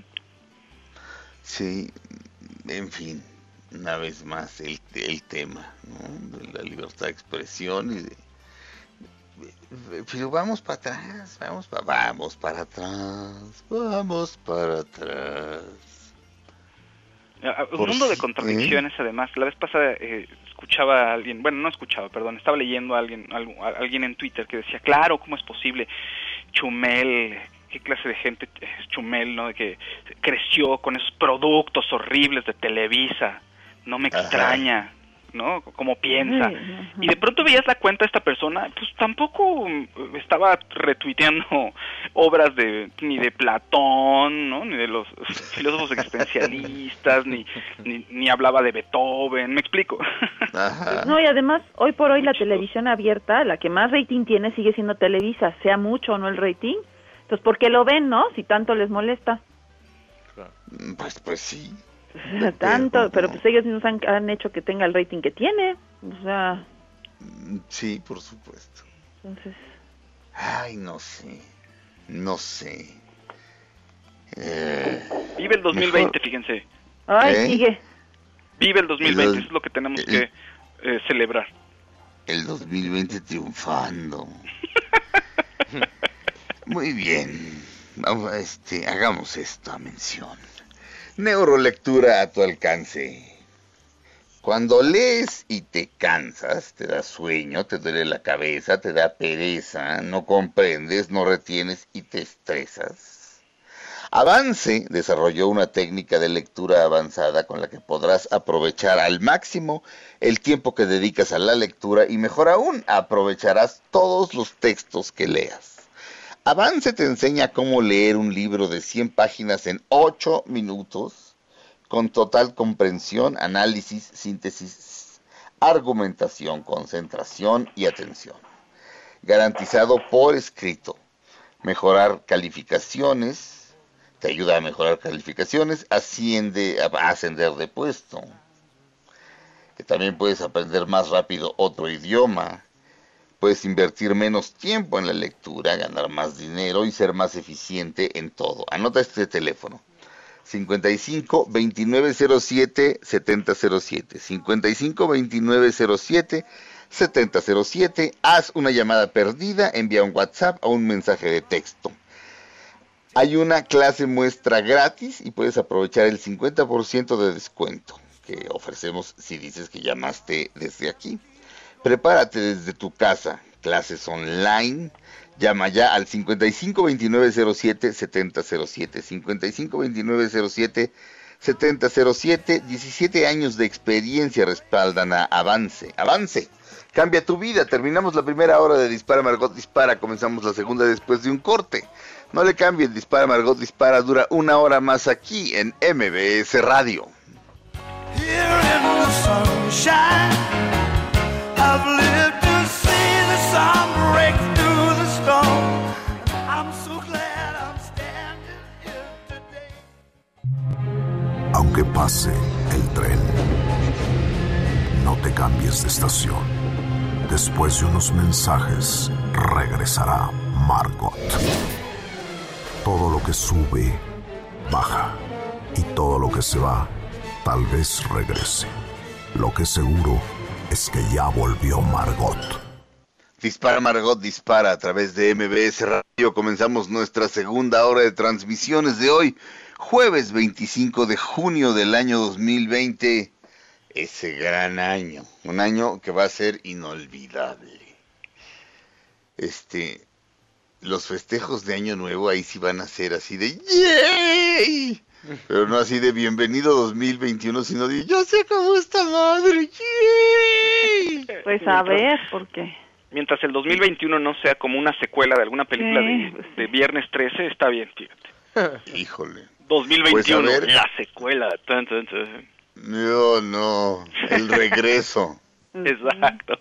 Sí, en fin, una vez más el, el tema, ¿no? De la libertad de expresión y de... Pero vamos para atrás, vamos, pa, vamos para atrás, vamos para atrás. Un Por mundo de contradicciones, ¿eh? Además. La vez pasada eh, escuchaba a alguien, bueno, no escuchaba, perdón, estaba leyendo a alguien, a alguien en Twitter que decía, claro, ¿cómo es posible? Chumel, ¿qué clase de gente es Chumel, no? De que creció con esos productos horribles de Televisa, no me extraña, ajá. ¿no? Cómo piensa. Sí, y de pronto veías la cuenta de esta persona, pues tampoco estaba retuiteando obras de ni de Platón, ¿no? Ni de los filósofos existencialistas, ni, ni ni hablaba de Beethoven, ¿me explico? Ajá. No, y además, hoy por hoy la televisión abierta, la que más rating tiene sigue siendo Televisa, sea mucho o no el rating. Entonces, ¿por qué lo ven, no? Si tanto les molesta. Pues, pues sí. Tanto, pero pues ellos mismos han, han hecho que tenga el rating que tiene, o sea... Sí, por supuesto. Entonces... Ay, no sé, no sé. Eh, Vive el dos mil veinte, mejor... fíjense. Ay, ¿Eh? sigue. Vive el dos mil veinte, el, eso es lo que tenemos el, que eh, celebrar. El dos mil veinte triunfando. Muy bien, vamos a este, hagamos esta mención. Neurolectura a tu alcance. Cuando lees y te cansas, te da sueño, te duele la cabeza, te da pereza, no comprendes, no retienes y te estresas. Avance desarrolló una técnica de lectura avanzada con la que podrás aprovechar al máximo el tiempo que dedicas a la lectura y mejor aún, aprovecharás todos los textos que leas. Avance te enseña cómo leer un libro de cien páginas en ocho minutos con total comprensión, análisis, síntesis, argumentación, concentración y atención. Garantizado por escrito. Mejorar calificaciones. Te ayuda a mejorar calificaciones, asciende, a ascender de puesto. Que también puedes aprender más rápido otro idioma. Puedes invertir menos tiempo en la lectura, ganar más dinero y ser más eficiente en todo. Anota este teléfono. cincuenta y cinco, veintinueve cero siete, setenta cero siete. cincuenta y cinco, veintinueve cero siete, setenta cero siete. Haz una llamada perdida, envía un WhatsApp o un mensaje de texto. Hay una clase muestra gratis y puedes aprovechar el cincuenta por ciento de descuento que ofrecemos si dices que llamaste desde aquí. Prepárate desde tu casa, clases online, llama ya al cincuenta y cinco, veintinueve cero siete, setenta cero siete, cincuenta y cinco, veintinueve cero siete, setenta cero siete, diecisiete años de experiencia respaldan a Avance. Avance, cambia tu vida. Terminamos la primera hora de Dispara Margot Dispara, comenzamos la segunda después de un corte. No le cambien, Dispara Margot Dispara dura una hora más aquí en M B S Radio. Here in the sunshine, I've lived to see the sun break through the storm. I'm so glad I'm standing here today. Aunque pase el tren, no te cambies de estación. Después de unos mensajes, regresará Margot. Todo lo que sube, baja. Y todo lo que se va, tal vez regrese. Lo que seguro es que ya volvió Margot. Dispara Margot Dispara a través de M B S Radio. Comenzamos nuestra segunda hora de transmisiones de hoy, jueves veinticinco de junio del año dos mil veinte. Ese gran año, un año que va a ser inolvidable. Este... Los festejos de Año Nuevo ahí sí van a ser así de ¡yay! Pero no así de bienvenido dos mil veintiuno, sino de ¡ya se acabó esta madre! ¡Yay! Pues a ver, ¿por qué? Mientras el dos mil veintiuno no sea como una secuela de alguna película sí, de, pues sí. de Viernes trece, está bien, fíjate. Híjole. dos mil veintiuno, pues la secuela. Tan, tan, tan. No, no, el regreso. Exacto.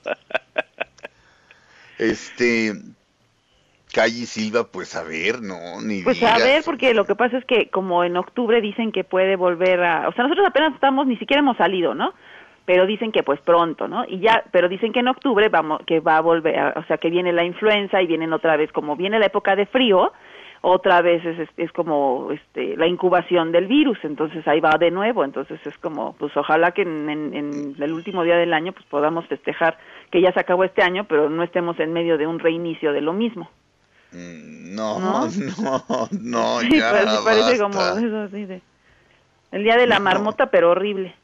Este... Calle Silva, pues a ver, no, ni Pues digas. a ver, porque lo que pasa es que como en octubre dicen que puede volver a... O sea, nosotros apenas estamos, ni siquiera hemos salido, ¿no? Pero dicen que pues pronto, ¿no? Y ya, pero dicen que en octubre vamos, que va a volver, a, o sea, que viene la influenza y vienen otra vez, como viene la época de frío, otra vez es, es, es como este la incubación del virus, entonces ahí va de nuevo, entonces es como, pues ojalá que en, en, en el último día del año pues podamos festejar que ya se acabó este año, pero no estemos en medio de un reinicio de lo mismo. No, no, no, no, sí, ya pues, parece basta. como eso así de el día de la no. marmota, pero horrible.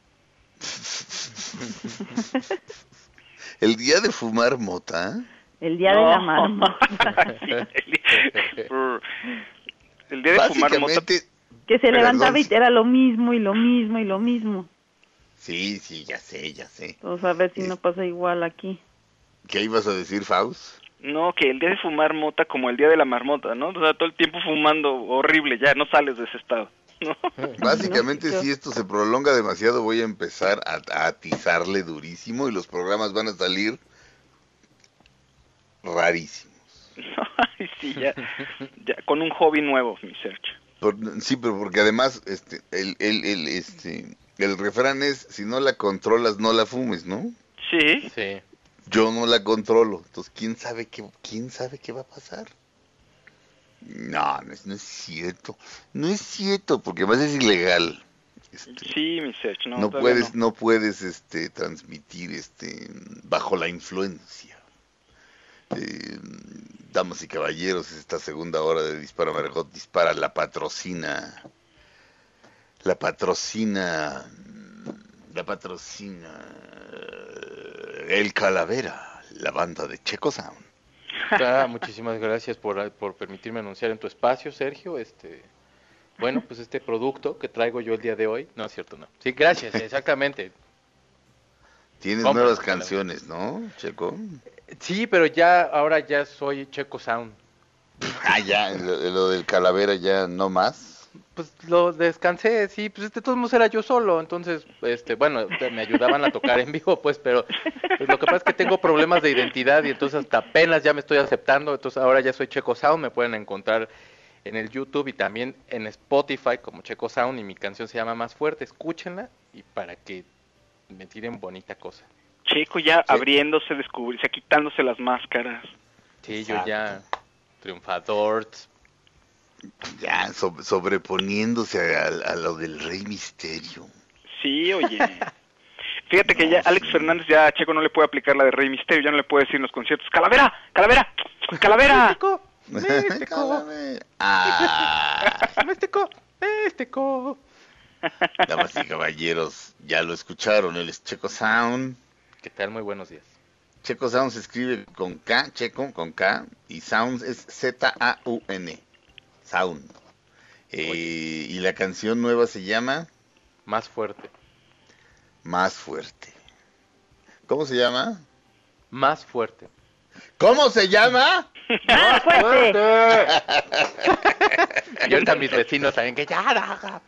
El día de fumar mota. El día no. de la marmota. Sí, el, el día de fumar mota. Que se levantaba y era lo mismo y lo mismo y lo mismo. Sí, sí, ya sé, ya sé. Vamos a ver si es... no pasa igual aquí. ¿Qué ibas a decir, Faust? No, que el día de fumar mota como el día de la marmota, ¿no? O sea, todo el tiempo fumando horrible, ya no sales de ese estado, ¿no? Básicamente, no, si esto se prolonga demasiado, voy a empezar a, a atizarle durísimo y los programas van a salir rarísimos. Ay, sí, ya, ya, con un hobby nuevo, mi Sergio. Por, sí, pero porque además, este, el, el, el, este, el refrán es, si no la controlas, no la fumes, ¿no? Sí. Sí. Yo no la controlo, entonces quién sabe qué, quién sabe qué va a pasar. No, no es, no es cierto, no es cierto, porque además es ilegal. Este, sí, mi Sergio, no, no puedes, no. no puedes, este, transmitir, este, bajo la influencia. Eh, damas y caballeros, esta segunda hora de Dispara Margot Dispara la patrocina, la patrocina, la patrocina. El Calavera, la banda de Checo Sound. Ah, muchísimas gracias por, por permitirme anunciar en tu espacio, Sergio. Este, bueno, pues este producto que traigo yo el día de hoy, no es cierto, no. Sí, gracias, exactamente. Tienes Compre, nuevas canciones, ¿no, Checo? Sí, pero ya, ahora ya soy Checo Sound. Ah, ya, lo, lo del Calavera ya no más. Pues lo descansé, sí, pues de todos modos era yo solo, entonces, este, bueno, me ayudaban a tocar en vivo, pues, pero pues, lo que pasa es que tengo problemas de identidad y entonces hasta apenas ya me estoy aceptando, entonces ahora ya soy Checo Sound, me pueden encontrar en el YouTube y también en Spotify como Checo Sound y mi canción se llama Más Fuerte, escúchenla y para que me tiren bonita cosa. Checo ya sí. abriéndose, descubrirse, quitándose las máscaras. Sí, Exacto. yo ya triunfador. Ya so, sobreponiéndose a, a lo del Rey Misterio. Sí, oye. Fíjate que no, ya Alex sí. Fernández ya a Checo no le puede aplicar la de Rey Misterio, ya no le puede decir en los conciertos, ¡Calavera! ¡Calavera! ¡Calavera! ¡Místico! ¡Místico! ¡Ah! ¡Místico! ¡Místico! Damas y caballeros, ya lo escucharon, él es Checo Sound. ¿Qué tal? Muy buenos días. Checo Sound se escribe con K, Checo, con K, y Sound es Z A U N. Sound. Eh, y la canción nueva se llama... Más Fuerte. Más Fuerte. ¿Cómo se llama? Más Fuerte. ¿Cómo se llama? ¡Más Fuerte! Y ahorita mis vecinos saben que ya haga.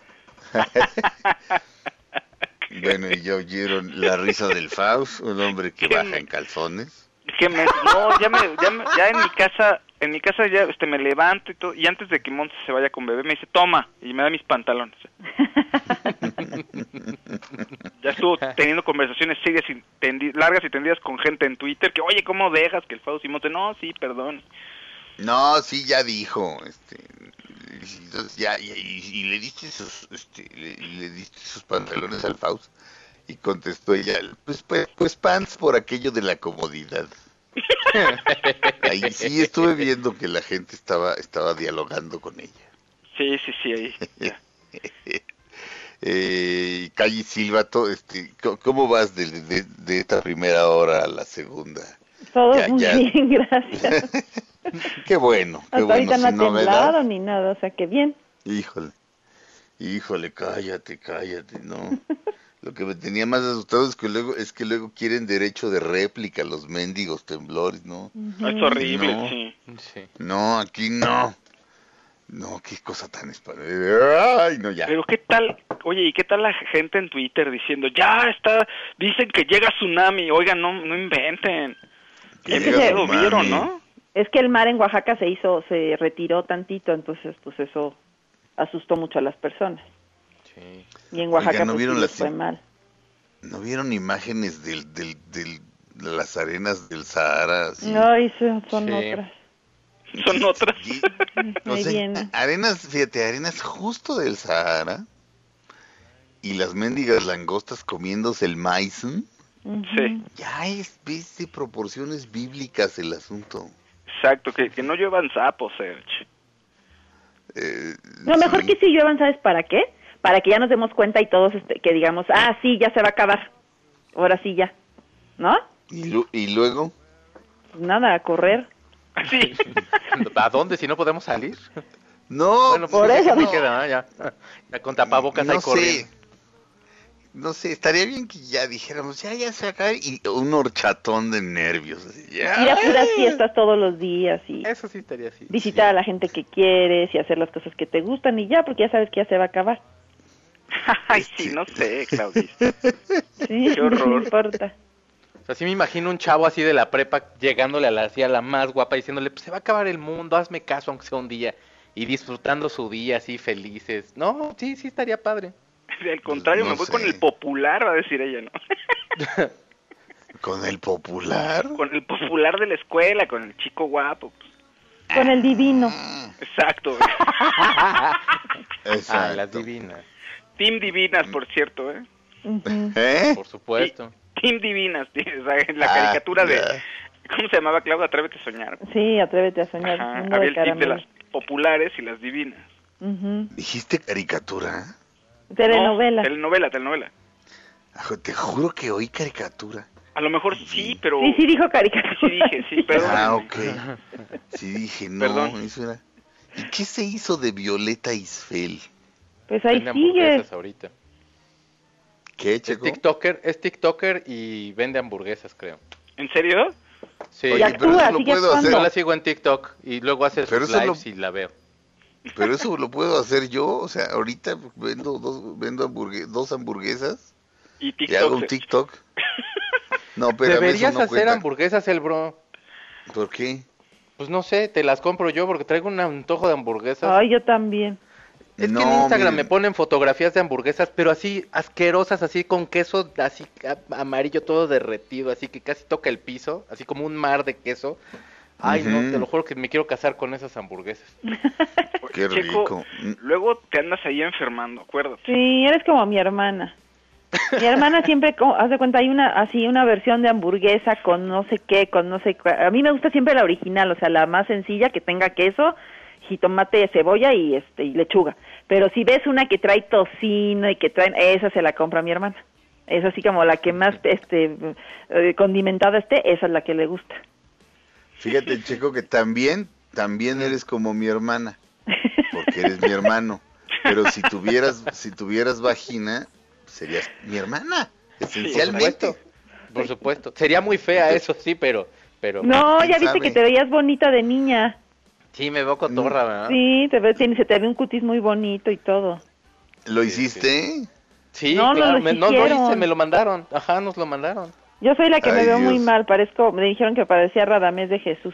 Bueno, y ya oyeron la risa del Faust, un hombre que baja me... en calzones. ¿Qué me... No, ya, me, ya, me, ya en mi casa, en mi casa ya este, me levanto y todo, y antes de que Monse se vaya con bebé me dice, toma, y me da mis pantalones. Ya estuvo teniendo conversaciones serias y tendi... largas y tendidas con gente en Twitter, que oye, ¿cómo dejas que el Faust y Monse? No, sí, perdón. No, sí, ya dijo, este... Entonces ya, y, y, y le diste sus, este, le, le diste sus pantalones al Faust y contestó ella, pues, pues, pues pants por aquello de la comodidad. Ahí sí estuve viendo que la gente estaba, estaba dialogando con ella. Sí, sí, sí, ahí. Ya. eh, Calle Silva, to, este, ¿cómo vas de, de, de esta primera hora a la segunda? Todo ya, muy ya. bien, gracias. Qué bueno, qué Hasta bueno. ahorita no ha temblado novedad. ni nada, o sea, que bien. Híjole, híjole, cállate, cállate, no. Lo que me tenía más asustado es que luego es que luego quieren derecho de réplica los mendigos temblores, ¿no? Uh-huh. Es horrible, no, sí. sí. No, aquí no. No, qué cosa tan espantosa. Ay, no, ya. Pero qué tal, oye, ¿y qué tal la gente en Twitter diciendo, ya está, dicen que llega tsunami, oigan, no, no inventen. Es que se lo vieron, ¿no? Es que el mar en Oaxaca se hizo, se retiró tantito, entonces pues eso asustó mucho a las personas. Sí. Y en Oaxaca Oiga, ¿no pues, vieron sí las, fue mal. ¿No vieron imágenes del, del, del, de las arenas del Sahara? Sí. No, y son, son Sí. otras. Son otras. Y, Ahí o sea, viene. arenas, fíjate, arenas justo del Sahara y las mendigas langostas comiéndose el maíz. Uh-huh. Sí. Ya es, ves, de proporciones bíblicas el asunto. Exacto, que, que no lluevan sapos, Serge. Eh, Lo mejor sí. que sí lluevan, ¿sabes para qué? Para que ya nos demos cuenta y todos este, que digamos, ah, sí, ya se va a acabar. Ahora sí ya. ¿No? ¿Y, lu- y luego? Pues nada, a correr. Sí. ¿A dónde si no podemos salir? No, Bueno, por pues, eso ¿qué me no. queda? ¿Ah? Ya, ya con tapabocas no ahí corriendo. sé. No sé, estaría bien que ya dijéramos, ya, ya se va a acabar y un horchatón de nervios. Así, ya. Ir a puras fiestas todos los días y Eso sí estaría así. visitar sí. a la gente que quieres y hacer las cosas que te gustan y ya, porque ya sabes que ya se va a acabar. Ay, sí, no sé, Claudia. Sí, Qué horror. no importa. O sea, sí me imagino un chavo así de la prepa llegándole a la, así a la más guapa diciéndole, pues se va a acabar el mundo, hazme caso aunque sea un día. Y disfrutando su día así felices. No, sí, sí estaría padre. Al contrario, No me voy sé. con el popular, va a decir ella, ¿no? ¿Con el popular? Con el popular de la escuela, con el chico guapo. Pues. Con el divino. Exacto. Exacto. Ah, las divinas. Team Divinas, por cierto, ¿eh? Ujú. ¿Eh? Por supuesto. Team Divinas, tío, o sea, en la Ah, caricatura de... ya. ¿Cómo se llamaba, Claudia? Atrévete a soñar. Sí, atrévete a soñar. Ajá, Mundo había de el team de caramelo. las populares y las divinas. Ujú. ¿Dijiste caricatura? Telenovela. No, telenovela, telenovela. Ajo, te juro que oí caricatura. A lo mejor sí, pero... Sí, sí dijo caricatura. Sí dije, sí, perdón. Ah, ok. Sí dije, no, Perdón. eso era... ¿Y qué se hizo de Violeta Isfel? Pues ahí sigue. Ahorita. ¿Qué, Checo? Es TikToker, es TikToker y vende hamburguesas, creo. ¿En serio? Sí. Oye, pero eso lo sigue puedo actuando. hacer. Yo la sigo en TikTok y luego hace Pero sus eso lives lo- y la veo. Pero eso lo puedo hacer yo, o sea, ahorita vendo dos, vendo hamburgue- dos hamburguesas Y y TikTok. hago un TikTok. No, pero Deberías eso no hacer cuenta. hamburguesas, el bro. ¿Por qué? Pues no sé, te las compro yo porque traigo un antojo de hamburguesas. Ay, yo también. Es No, que en Instagram miren. me ponen fotografías de hamburguesas, pero así asquerosas, así con queso así a- amarillo todo derretido, así que casi toca el piso, así como un mar de queso. Ay, Ujú. no, te lo juro que me quiero casar con esas hamburguesas. Qué Checo, rico. luego te andas ahí enfermando, acuérdate. Sí, eres como mi hermana. Mi hermana siempre, co- haz de cuenta, hay una así una versión de hamburguesa con no sé qué, con no sé qué. A mí me gusta siempre la original, o sea, la más sencilla, que tenga queso, jitomate, cebolla y este y lechuga. Pero si ves una que trae tocino y que traen, esa se la compra mi hermana. Es así como la que más este eh, condimentada esté, esa es la que le gusta. Fíjate, Checo, que también, también eres como mi hermana, porque eres mi hermano. Pero si tuvieras, si tuvieras vagina, serías mi hermana, esencialmente. Por supuesto. Sería muy fea eso, sí, pero... pero No, ¿quién ya viste sabe? que te veías bonita de niña. Sí, me veo cotorra, ¿verdad? Sí, te ves, tiene- se te ve un cutis muy bonito y todo. ¿Lo hiciste? Sí, No, no claro, lo me, no lo hicieron. hice, me lo mandaron. Ajá, nos lo mandaron. Yo soy la que me Ay, veo Dios. muy mal, parezco, me dijeron que parecía Radamés de Jesús.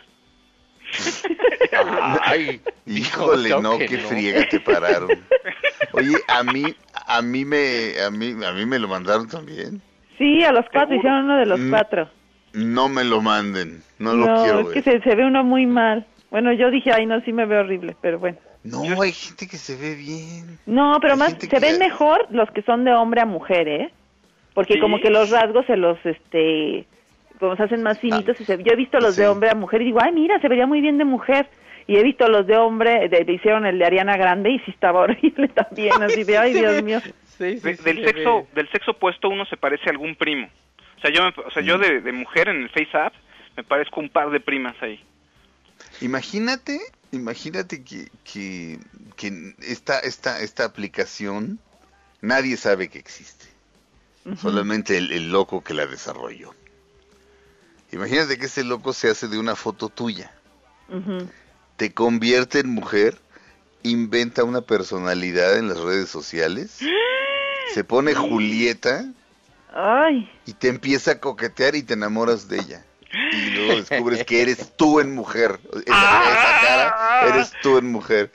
Ay, Híjole, claro no, que qué no. friega te pararon. Oye, a mí, a mí me, a mí, a mí me lo mandaron también. Sí, a los cuatro, ¿Seguro? hicieron uno de los Mm, cuatro. No me lo manden, no, No, lo quiero es ver. que se, se ve uno muy mal. Bueno, yo dije, ay, no, sí me veo horrible, pero bueno. No, hay gente que se ve bien. No, pero Hay más, gente se que- ven mejor los que son de hombre a mujer, ¿eh? Porque ¿Sí? como que los rasgos se los, este, como se hacen más finitos. y se, yo he visto los sí. de hombre a mujer y digo, ay, mira, se vería muy bien de mujer. Y he visto los de hombre, de, hicieron el de Ariana Grande y sí estaba horrible también, así de, ay, Dios mío. Sí, sí, De- sí, del se sexo ve. del sexo opuesto uno se parece a algún primo. O sea, yo, me- o sea, yo de, de mujer en el Face App me parezco un par de primas ahí. Imagínate, imagínate que, que, que esta, esta, esta aplicación nadie sabe que existe. Solamente el, el loco que la desarrolló. Imagínate que ese loco se hace de una foto tuya. Ujú. Te convierte en mujer, inventa una personalidad en las redes sociales, se pone Julieta Ay, y te empieza a coquetear y te enamoras de ella. Y luego descubres que eres tú en mujer. Esa, esa cara, eres tú en mujer.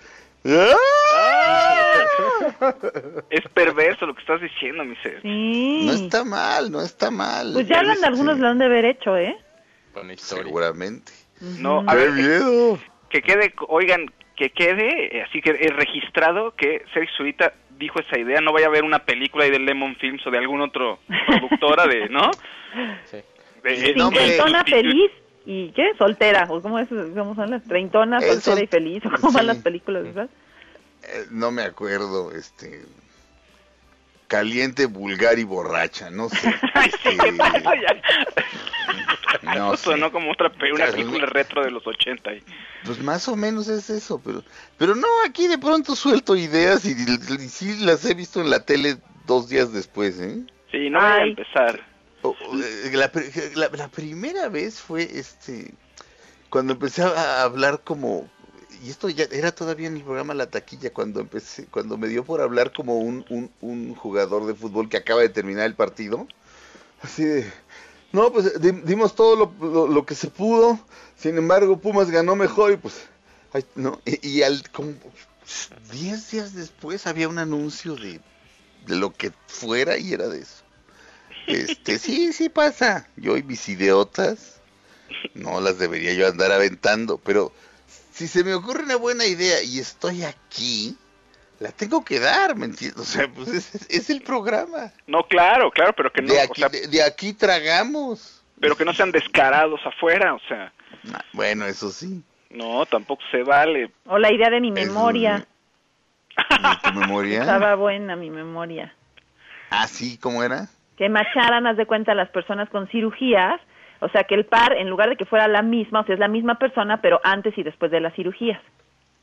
Es perverso lo que estás diciendo, mi ser. sí. No está mal, no está mal. Pues ya lo han- Este, algunos lo han de haber hecho, ¿eh? Con historia. Seguramente. No, a ¡Qué ver, miedo! que quede, oigan, que quede, eh, así que es registrado que Sergio Zurita dijo esa idea, no vaya a haber una película ahí de Lemon Films o de algún otro productora de, ¿no? Sí. De, No, hombre. Cincuentona sustitu- feliz y ¿qué? Soltera, o cómo es, cómo son las treintona, Eh, soltera sol- y feliz, o cómo van sí. las películas, ¿verdad? Eh, no me acuerdo, este... Caliente, vulgar y borracha, no sé. Ay, sí, Este, ¿qué tal? Ya. no sé. Sonó como otra pe- una Claro, película no. retro de los ochenta. y- Pues más o menos es eso, pero pero no, aquí de pronto suelto ideas y, y sí las he visto en la tele dos días después, ¿eh? Sí, no voy a Ay. empezar. O- o, eh, la, pri- la- la primera vez fue este cuando empecé a hablar como, y esto ya era todavía en el programa La Taquilla, cuando empecé, cuando me dio por hablar como un, un, un jugador de fútbol que acaba de terminar el partido, así de, no, pues di- dimos todo lo, lo, lo que se pudo, sin embargo Pumas ganó mejor y pues, ay, no, y, y al, como diez días después había un anuncio de, de lo que fuera y era de eso. Este, sí, sí pasa. Yo y mis idiotas no las debería yo andar aventando, pero si se me ocurre una buena idea y estoy aquí, la tengo que dar, ¿me entiendes? O sea, pues es, es el programa. No, claro, claro, pero que no, De o aquí, sea, de, de aquí tragamos. pero que no sean descarados afuera, o sea, Ah, bueno, eso sí. no, tampoco se vale. O la idea de mi Eso memoria. ¿De tu memoria? Estaba buena mi memoria. Ah, sí, ¿cómo era? Que macharan, haz de cuenta, a las personas con cirugías, o sea, que el par, en lugar de que fuera la misma, o sea, es la misma persona, pero antes y después de las cirugías.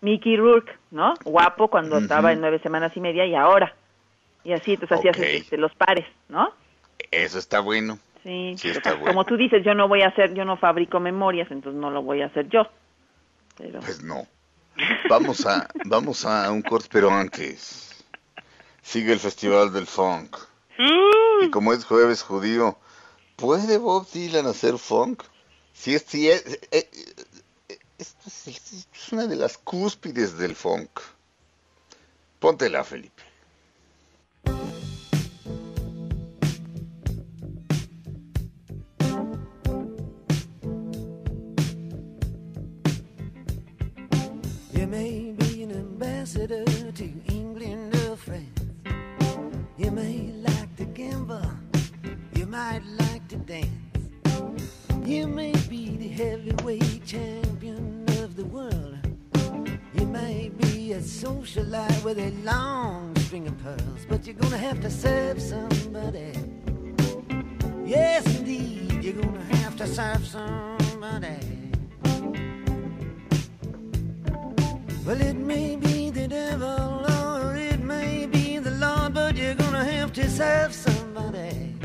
Mickey Rourke, ¿no? Guapo cuando uh-huh. estaba en Nueve Semanas y Media y ahora. Y así, entonces okay. hacías este, los pares, ¿no? Eso está bueno. Sí, sí está como bueno. tú dices, yo no voy a hacer, yo no fabrico memorias, entonces no lo voy a hacer yo. Pero... Pues no. Vamos a, vamos a un corte, pero antes sigue el Festival del Funk. Y como es jueves judío, ¿puede Bob Dylan hacer funk? Si es, si es, es, es, es, es una de las cúspides del funk. Póntela, Felipe. You may be an ambassador to England or France. You may like to gamble. You might like to dance. You may be the heavyweight champion of the world. You may be a socialite with a long string of pearls, but you're gonna have to serve somebody. Yes, indeed, you're gonna have to serve somebody. Well, it may be the devil or it may be the Lord, but you're gonna have to serve somebody.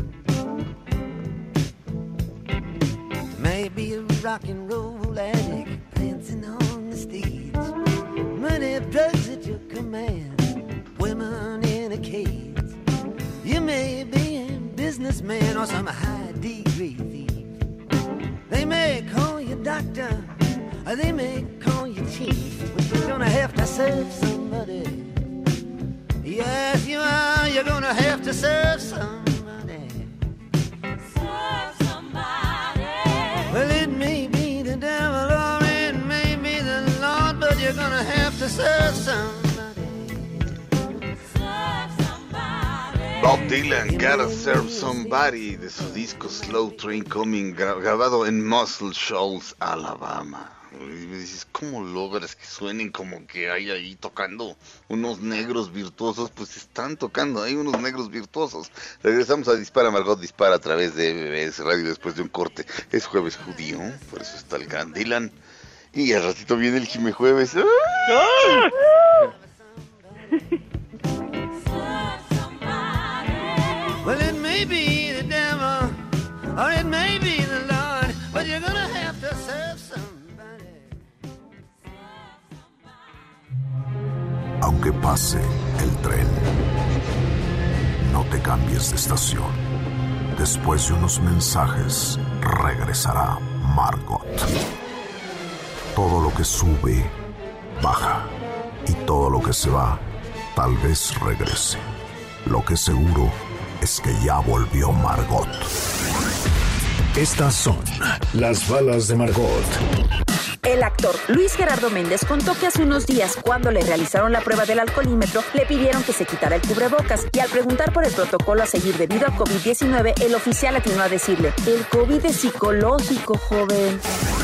Maybe a rock and roll addict prancing on the stage, money, drugs at your command, women in a cage. You may be a businessman or some high degree thief. They may call you doctor, or they may call you chief, but you're gonna have to serve somebody. Yes, you are, you're gonna have to serve somebody. Serve somebody. Well, it may be the devil or it may be the Lord, but you're gonna have to serve somebody. Serve somebody. Bob Dylan, Gotta Serve Somebody, de su disco Slow Train Coming, gra- grabado en Muscle Shoals, Alabama. Y me dices, ¿cómo logras que suenen como que hay ahí tocando unos negros virtuosos? Pues están tocando ahí unos negros virtuosos. Regresamos a Dispara, Margot Dispara a través de B B S Radio después de un corte. Es jueves judío, por eso está el gran Dylan. Y al ratito viene el Jime Jueves. ¡Ah! Well, it may be the devil or it may be the Lord, but you're gonna have to serve somebody. Aunque pase el tren, no te cambies de estación. Después de unos mensajes, regresará Margot. Todo lo que sube, baja. Y todo lo que se va, tal vez regrese. Lo que seguro es que ya volvió Margot. Estas son las balas de Margot. El actor Luis Gerardo Méndez contó que hace unos días, cuando le realizaron la prueba del alcoholímetro, le pidieron que se quitara el cubrebocas y al preguntar por el protocolo a seguir debido a covid diecinueve, el oficial atinó a decirle: el COVID es psicológico, joven.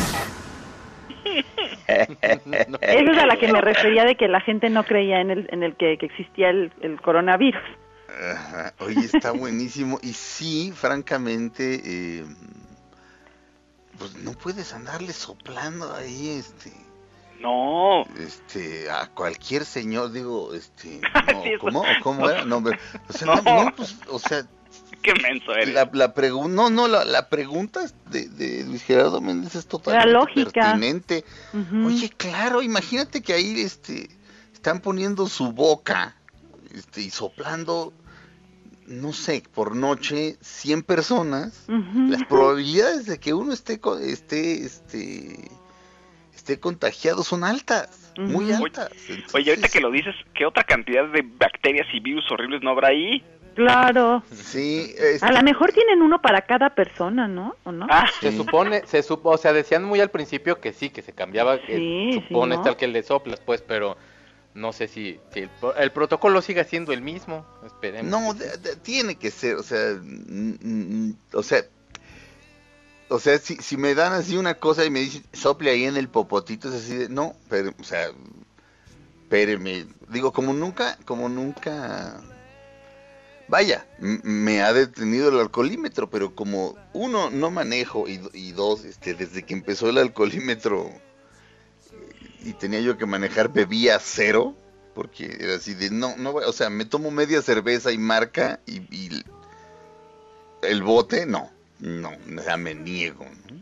Esa es a la que me refería de que la gente no creía en el, en el que, que existía el, el coronavirus. Ajá. Oye, está buenísimo. Y sí, francamente... Eh... Pues no puedes andarle soplando ahí, este... No. Este, a cualquier señor, digo, este... No, sí, ¿cómo? ¿Cómo era? No, o sea, no. no, no, pues, o sea... Qué menso eres. La, la pregunta, no, no, la, la pregunta de, de Luis Gerardo Méndez es totalmente la lógica. pertinente. Uh-huh. Oye, claro, imagínate que ahí, este, están poniendo su boca, este, y soplando... no sé, por noche, cien personas, uh-huh. Las probabilidades de que uno esté esté esté, esté contagiado son altas, uh-huh. Muy altas. Entonces... Oye, ahorita que lo dices, ¿qué otra cantidad de bacterias y virus horribles no habrá ahí? Claro. Sí. Este... A lo mejor tienen uno para cada persona, ¿no? ¿O no? Ah, sí. Se supone, se supo, o sea, decían muy al principio que sí, que se cambiaba, que sí, supone sí, ¿no? tal que le soplas, pues, pero... No sé si, si el, el protocolo siga siendo el mismo, esperemos. No, de, de, tiene que ser, o sea, mm, mm, o sea, o sea, si, si me dan así una cosa y me dicen, sople ahí en el popotito, es así de, no, pero, o sea, espéreme, digo, como nunca, como nunca, vaya, m- me ha detenido el alcoholímetro, pero como uno, no manejo, y, y dos, este, desde que empezó el alcoholímetro... y tenía yo que manejar, bebía cero, porque era así de, no, no, o sea, me tomo media cerveza y marca, y, y el bote, no, no, o sea, me niego, ¿no?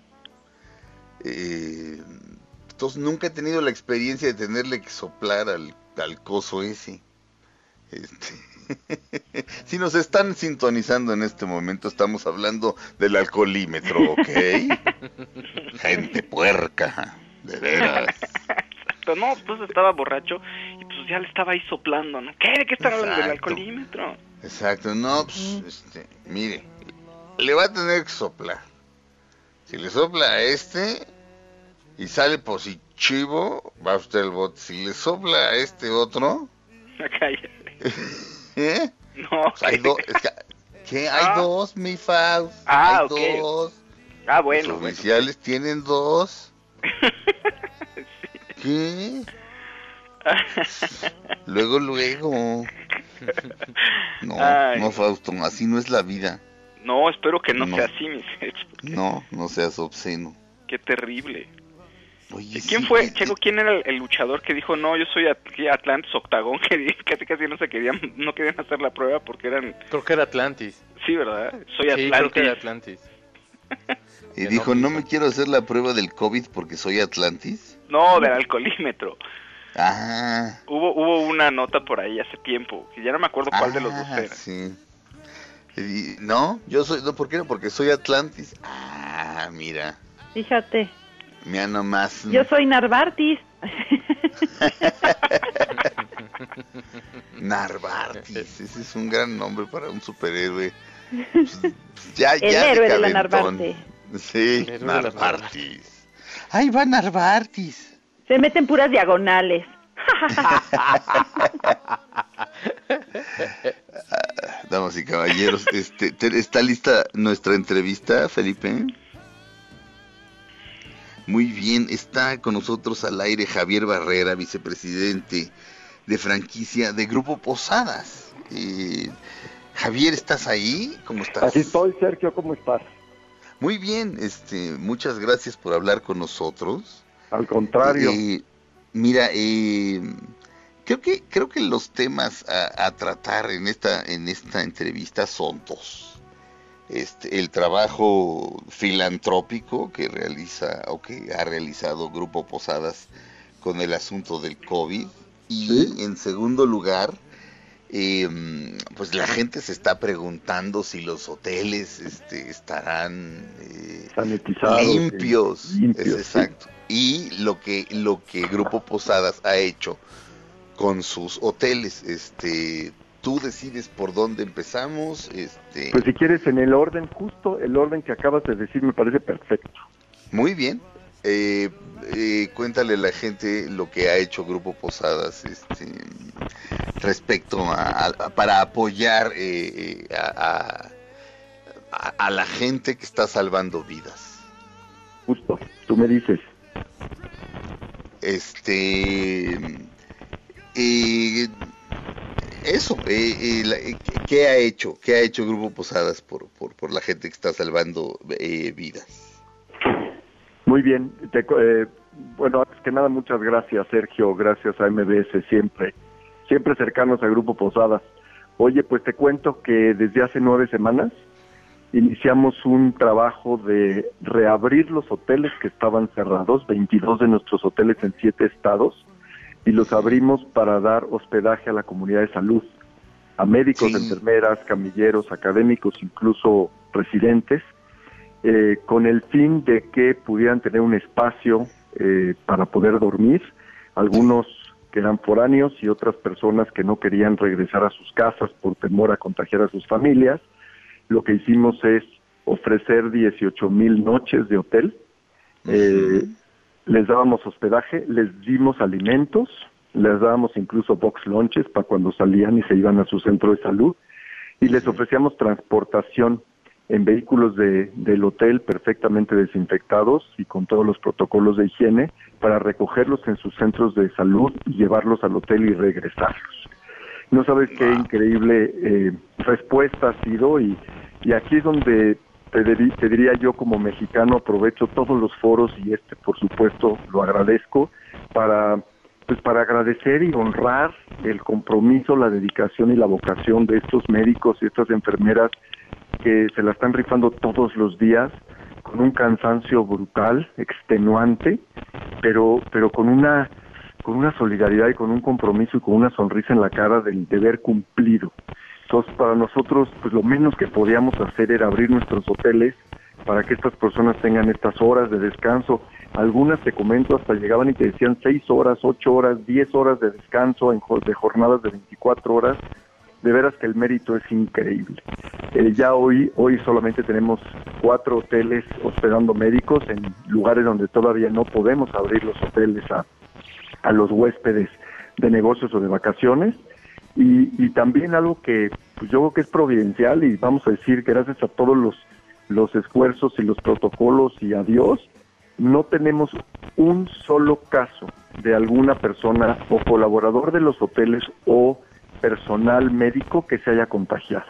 Eh, entonces nunca he tenido la experiencia de tenerle que soplar al, al coso ese. Este, si nos están sintonizando en este momento, estamos hablando del alcoholímetro, ¿ok? Gente puerca, de veras. Exacto, no, pues estaba borracho y pues ya le estaba ahí soplando, ¿no? ¿Qué? ¿De qué están hablando del alcoholímetro? Exacto, no, pues, este, mire, le va a tener que soplar. Si le sopla a este y sale positivo, va usted al bote. Si le sopla a este otro, ¿eh? No, pues hay dos, es que, ¿qué? Hay ah. dos, mi Faust. Ah, hay okay. dos. Ah, bueno. Los oficiales bueno. tienen dos. Sí. ¿Qué? Luego, luego. No, Ay. no, Fausto, así no es la vida. No, espero que no, no. sea así, mis No, no seas obsceno. Qué terrible. Oye, ¿Quién sí, fue, que, Checo, quién era el, el luchador que dijo, no, yo soy Atlantis Octagón, que casi casi no se querían, no querían hacer la prueba porque eran... Creo que era Atlantis. Sí, ¿verdad? Soy sí, Atlantis. creo que era Atlantis. Y dijo, no me quiero hacer la prueba del COVID porque soy Atlantis. No, del alcoholímetro. Ah. Hubo hubo una nota por ahí hace tiempo, que ya no me acuerdo cuál ah, de los dos era. Sí. Y, no, yo soy, no, ¿por qué no? Porque soy Atlantis. Ah, mira. Fíjate. Mira nomás. Yo soy Narvartis. Narvartis, ese es un gran nombre para un superhéroe. Pues, ya, El ya héroe de, de la Narvarte. Sí, Narvartis. Ahí va Narvartis. Se meten puras diagonales. Damas y caballeros, este, ¿está lista nuestra entrevista, Felipe? Muy bien, está con nosotros al aire Javier Barrera, vicepresidente de franquicia de Grupo Posadas. Eh, Javier, ¿estás ahí? ¿Cómo estás? Aquí estoy, Sergio, ¿cómo estás? Muy bien, este, muchas gracias por hablar con nosotros. Al contrario. Eh, mira, eh, creo que creo que los temas a, a tratar en esta en esta entrevista son dos. Este, el trabajo filantrópico que realiza o que ha realizado Grupo Posadas con el asunto del COVID y ¿sí? En segundo lugar, eh, pues la gente se está preguntando si los hoteles este, estarán eh, limpios, limpios es exacto, sí. Y lo que lo que Grupo Posadas ha hecho con sus hoteles, este tú decides por dónde empezamos. Este... Pues si quieres en el orden, justo el orden que acabas de decir me parece perfecto. Muy bien. Eh, eh, cuéntale a la gente lo que ha hecho Grupo Posadas este, respecto a, a para apoyar eh, a, a, a la gente que está salvando vidas. Justo, tú me dices. Este... Eh, Eso, eh, eh, la, eh, ¿qué ha hecho? ¿Qué ha hecho Grupo Posadas por, por, por la gente que está salvando eh, vidas? Muy bien, te, eh, bueno, antes que nada muchas gracias Sergio, gracias a M B S siempre, siempre cercanos a Grupo Posadas. Oye, pues te cuento que desde hace nueve semanas iniciamos un trabajo de reabrir los hoteles que estaban cerrados, veintidós de nuestros hoteles en siete estados, y los abrimos para dar hospedaje a la comunidad de salud, a médicos, sí. enfermeras, camilleros, académicos, incluso residentes, eh, con el fin de que pudieran tener un espacio eh, para poder dormir, algunos que eran foráneos y otras personas que no querían regresar a sus casas por temor a contagiar a sus familias. Lo que hicimos es ofrecer dieciocho mil noches de hotel, eh, uh-huh. Les dábamos hospedaje, les dimos alimentos, les dábamos incluso box lunches para cuando salían y se iban a su centro de salud, y les ofrecíamos transportación en vehículos de, del hotel perfectamente desinfectados y con todos los protocolos de higiene para recogerlos en sus centros de salud y llevarlos al hotel y regresarlos. No sabes qué increíble eh, respuesta ha sido, y, y aquí es donde te, dir, te diría yo como mexicano, aprovecho todos los foros y este, por supuesto, lo agradezco para, pues, para agradecer y honrar el compromiso, la dedicación y la vocación de estos médicos y estas enfermeras que se la están rifando todos los días con un cansancio brutal, extenuante, pero, pero con una, con una solidaridad y con un compromiso y con una sonrisa en la cara del deber cumplido. Entonces, para nosotros, pues lo menos que podíamos hacer era abrir nuestros hoteles para que estas personas tengan estas horas de descanso. Algunas, te comento, hasta llegaban y te decían seis horas, ocho horas, diez horas de descanso en de jornadas de veinticuatro horas. De veras que el mérito es increíble. Eh, ya hoy, hoy solamente tenemos cuatro hoteles hospedando médicos en lugares donde todavía no podemos abrir los hoteles a, a los huéspedes de negocios o de vacaciones. Y, y también algo que pues yo creo que es providencial y vamos a decir que gracias a todos los, los esfuerzos y los protocolos y a Dios, no tenemos un solo caso de alguna persona o colaborador de los hoteles o personal médico que se haya contagiado.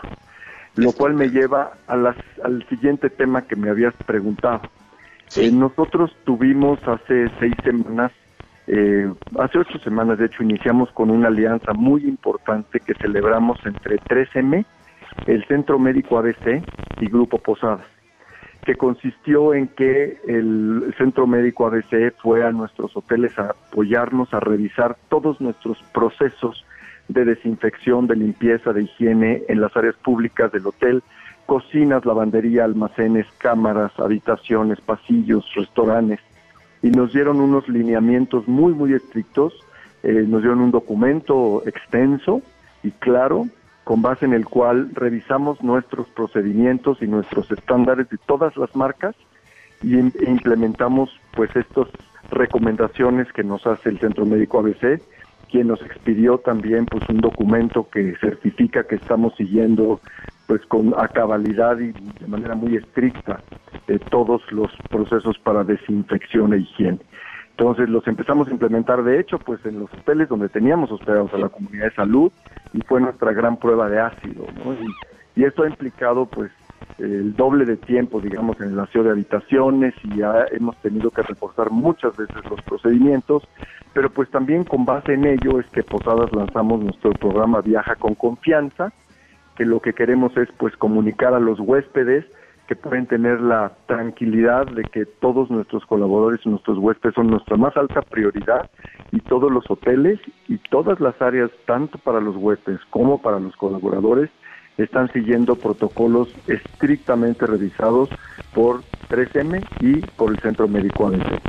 Lo cual me lleva a las, al siguiente tema que me habías preguntado. Sí. Eh, nosotros tuvimos hace seis semanas Eh, hace ocho semanas, de hecho, iniciamos con una alianza muy importante que celebramos entre tres eme, el Centro Médico A B C y Grupo Posadas, que consistió en que el Centro Médico A B C fue a nuestros hoteles a apoyarnos, a revisar todos nuestros procesos de desinfección, de limpieza, de higiene en las áreas públicas del hotel, cocinas, lavandería, almacenes, cámaras, habitaciones, pasillos, restaurantes, y nos dieron unos lineamientos muy, muy estrictos, eh, nos dieron un documento extenso y claro, con base en el cual revisamos nuestros procedimientos y nuestros estándares de todas las marcas y e implementamos pues estas recomendaciones que nos hace el Centro Médico A B C, quien nos expidió también pues un documento que certifica que estamos siguiendo pues con a cabalidad y de manera muy estricta eh, todos los procesos para desinfección e higiene. Entonces los empezamos a implementar de hecho pues en los hoteles donde teníamos hospedados a la comunidad de salud y fue nuestra gran prueba de ácido, ¿no? Y, y esto ha implicado pues el doble de tiempo, digamos, en el aseo de habitaciones y ya hemos tenido que reforzar muchas veces los procedimientos, pero pues también con base en ello es que Posadas lanzamos nuestro programa Viaja con Confianza, que lo que queremos es pues comunicar a los huéspedes que pueden tener la tranquilidad de que todos nuestros colaboradores y nuestros huéspedes son nuestra más alta prioridad y todos los hoteles y todas las áreas, tanto para los huéspedes como para los colaboradores, están siguiendo protocolos estrictamente revisados por tres eme y por el Centro Médico A B C.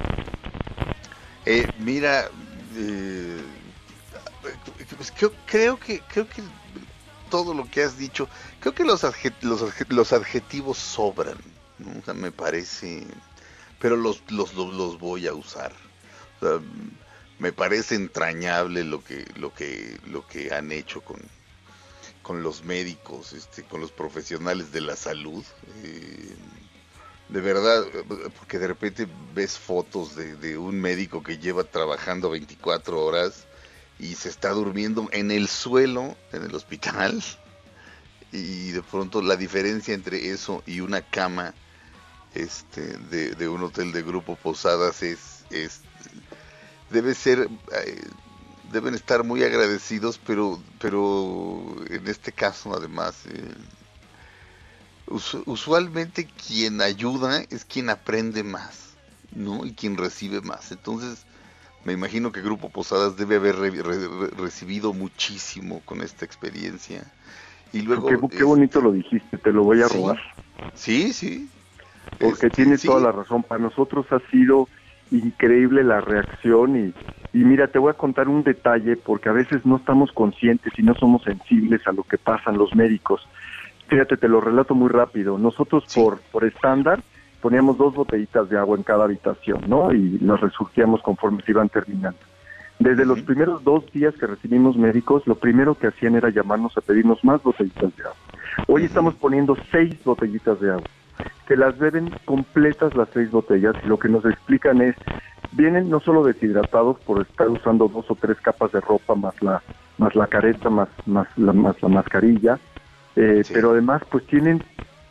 Eh, mira, eh, pues creo, creo que creo que todo lo que has dicho, creo que los adjet, los, adjet, los adjetivos sobran, ¿no? O sea, me parece, pero los los los voy a usar. O sea, me parece entrañable lo que lo que lo que han hecho con con los médicos, este, con los profesionales de la salud, eh, de verdad, porque de repente ves fotos de, de un médico que lleva trabajando veinticuatro horas y se está durmiendo en el suelo en el hospital, y de pronto la diferencia entre eso y una cama este de, de un hotel de Grupo Posadas es, es debe ser... Eh, deben estar muy agradecidos, pero pero en este caso además eh, us- usualmente quien ayuda es quien aprende más, ¿no? Y quien recibe más. Entonces me imagino que Grupo Posadas debe haber re- re- recibido muchísimo con esta experiencia. Y luego qué, qué bonito este, lo dijiste, te lo voy a sí, robar. Sí, sí. Porque este, tienes sí. toda la razón. Para nosotros ha sido increíble la reacción y, y mira, te voy a contar un detalle porque a veces no estamos conscientes y no somos sensibles a lo que pasan los médicos. Fíjate, te lo relato muy rápido. Nosotros sí. por por estándar poníamos dos botellitas de agua en cada habitación, ¿no? Y las resurgíamos conforme se iban terminando. Desde uh-huh. los primeros dos días que recibimos médicos, lo primero que hacían era llamarnos a pedirnos más botellitas de agua. Hoy uh-huh. estamos poniendo seis botellitas de agua. Se las beben completas las seis botellas y lo que nos explican es, vienen no solo deshidratados por estar usando dos o tres capas de ropa más la más la careta, más más la, más la mascarilla, eh, sí. pero además pues tienen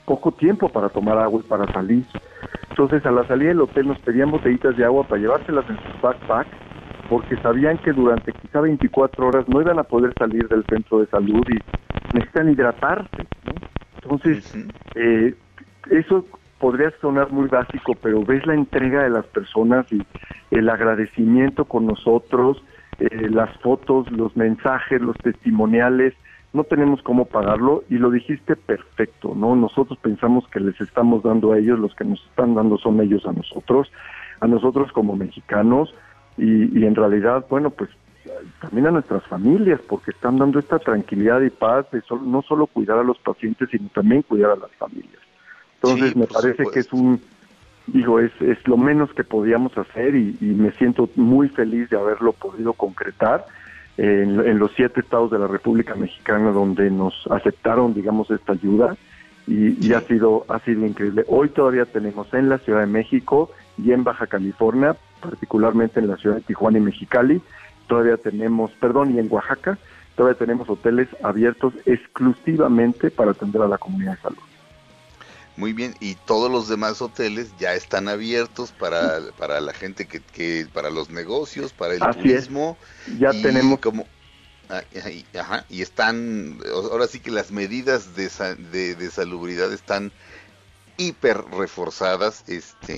poco tiempo para tomar agua y para salir. Entonces, a la salida del hotel nos pedían botellitas de agua para llevárselas en sus backpacks, porque sabían que durante quizá veinticuatro horas no iban a poder salir del centro de salud y necesitan hidratarse, ¿no? Entonces, uh-huh. eh, eso podría sonar muy básico, pero ves la entrega de las personas y el agradecimiento con nosotros, eh, las fotos, los mensajes, los testimoniales, no tenemos cómo pagarlo, y lo dijiste perfecto, ¿no? Nosotros pensamos que les estamos dando a ellos, los que nos están dando son ellos a nosotros, a nosotros como mexicanos, y, y en realidad, bueno, pues también a nuestras familias, porque están dando esta tranquilidad y paz de sol, no solo cuidar a los pacientes, sino también cuidar a las familias. Entonces, sí, me parece supuesto. que es un, digo, es, es lo menos que podíamos hacer, y, y me siento muy feliz de haberlo podido concretar en, en los siete estados de la República Mexicana donde nos aceptaron, digamos, esta ayuda, y, sí. y ha sido ha sido increíble. Hoy todavía tenemos en la Ciudad de México y en Baja California, particularmente en la ciudad de Tijuana y Mexicali, todavía tenemos, perdón, y en Oaxaca, todavía tenemos hoteles abiertos exclusivamente para atender a la comunidad de salud. Muy bien, y todos los demás hoteles ya están abiertos para, para la gente que, que para los negocios, para el Así turismo. Es. Ya y tenemos como ajá, y están, ahora sí que las medidas de, de, de salubridad están hiper reforzadas. Este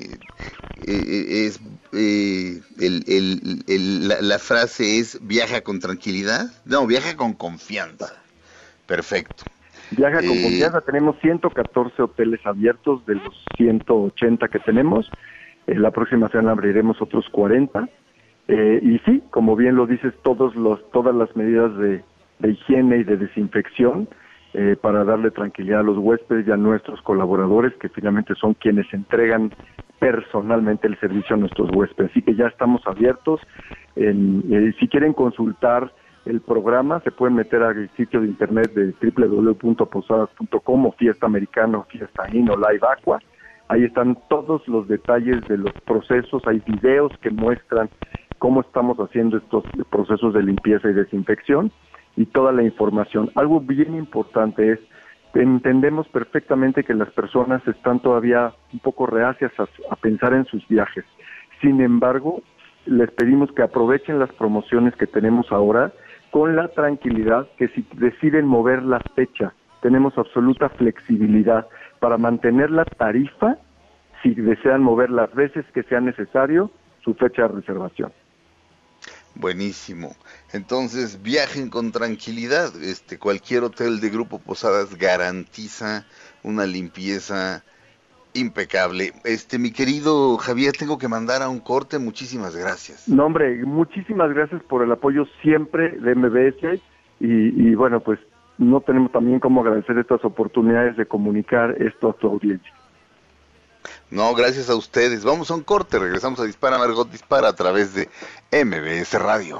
eh, es eh, el, el, el, la, la frase es viaja con tranquilidad, no, viaja con confianza. Perfecto. Viaja con eh, confianza. Tenemos ciento catorce hoteles abiertos de los ciento ochenta que tenemos. Eh, la próxima semana abriremos otros cuarenta. Eh, y sí, como bien lo dices, todos los, todas las medidas de, de higiene y de desinfección eh, para darle tranquilidad a los huéspedes y a nuestros colaboradores, que finalmente son quienes entregan personalmente el servicio a nuestros huéspedes. Así que ya estamos abiertos. En, eh, si quieren consultar el programa, se pueden meter al sitio de internet de doble u doble u doble u punto posadas punto com o Fiesta Americano, Fiesta In o Live Aqua. Ahí están todos los detalles de los procesos, hay videos que muestran cómo estamos haciendo estos procesos de limpieza y desinfección y toda la información. Algo bien importante es, entendemos perfectamente que las personas están todavía un poco reacias a, a pensar en sus viajes. Sin embargo, les pedimos que aprovechen las promociones que tenemos ahora, con la tranquilidad que si deciden mover la fecha, tenemos absoluta flexibilidad para mantener la tarifa, si desean mover las veces que sea necesario, su fecha de reservación. Buenísimo. Entonces, viajen con tranquilidad. Este, cualquier hotel de Grupo Posadas garantiza una limpieza impecable. Este, mi querido Javier, tengo que mandar a un corte. Muchísimas gracias. No, hombre, muchísimas gracias por el apoyo siempre de M B S y, y bueno, pues no tenemos también cómo agradecer estas oportunidades de comunicar esto a tu audiencia. No, gracias a ustedes. Vamos a un corte, regresamos a Dispara Margot Dispara a través de M B S Radio.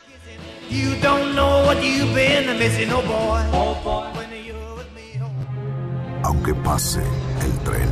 Aunque pase el tren,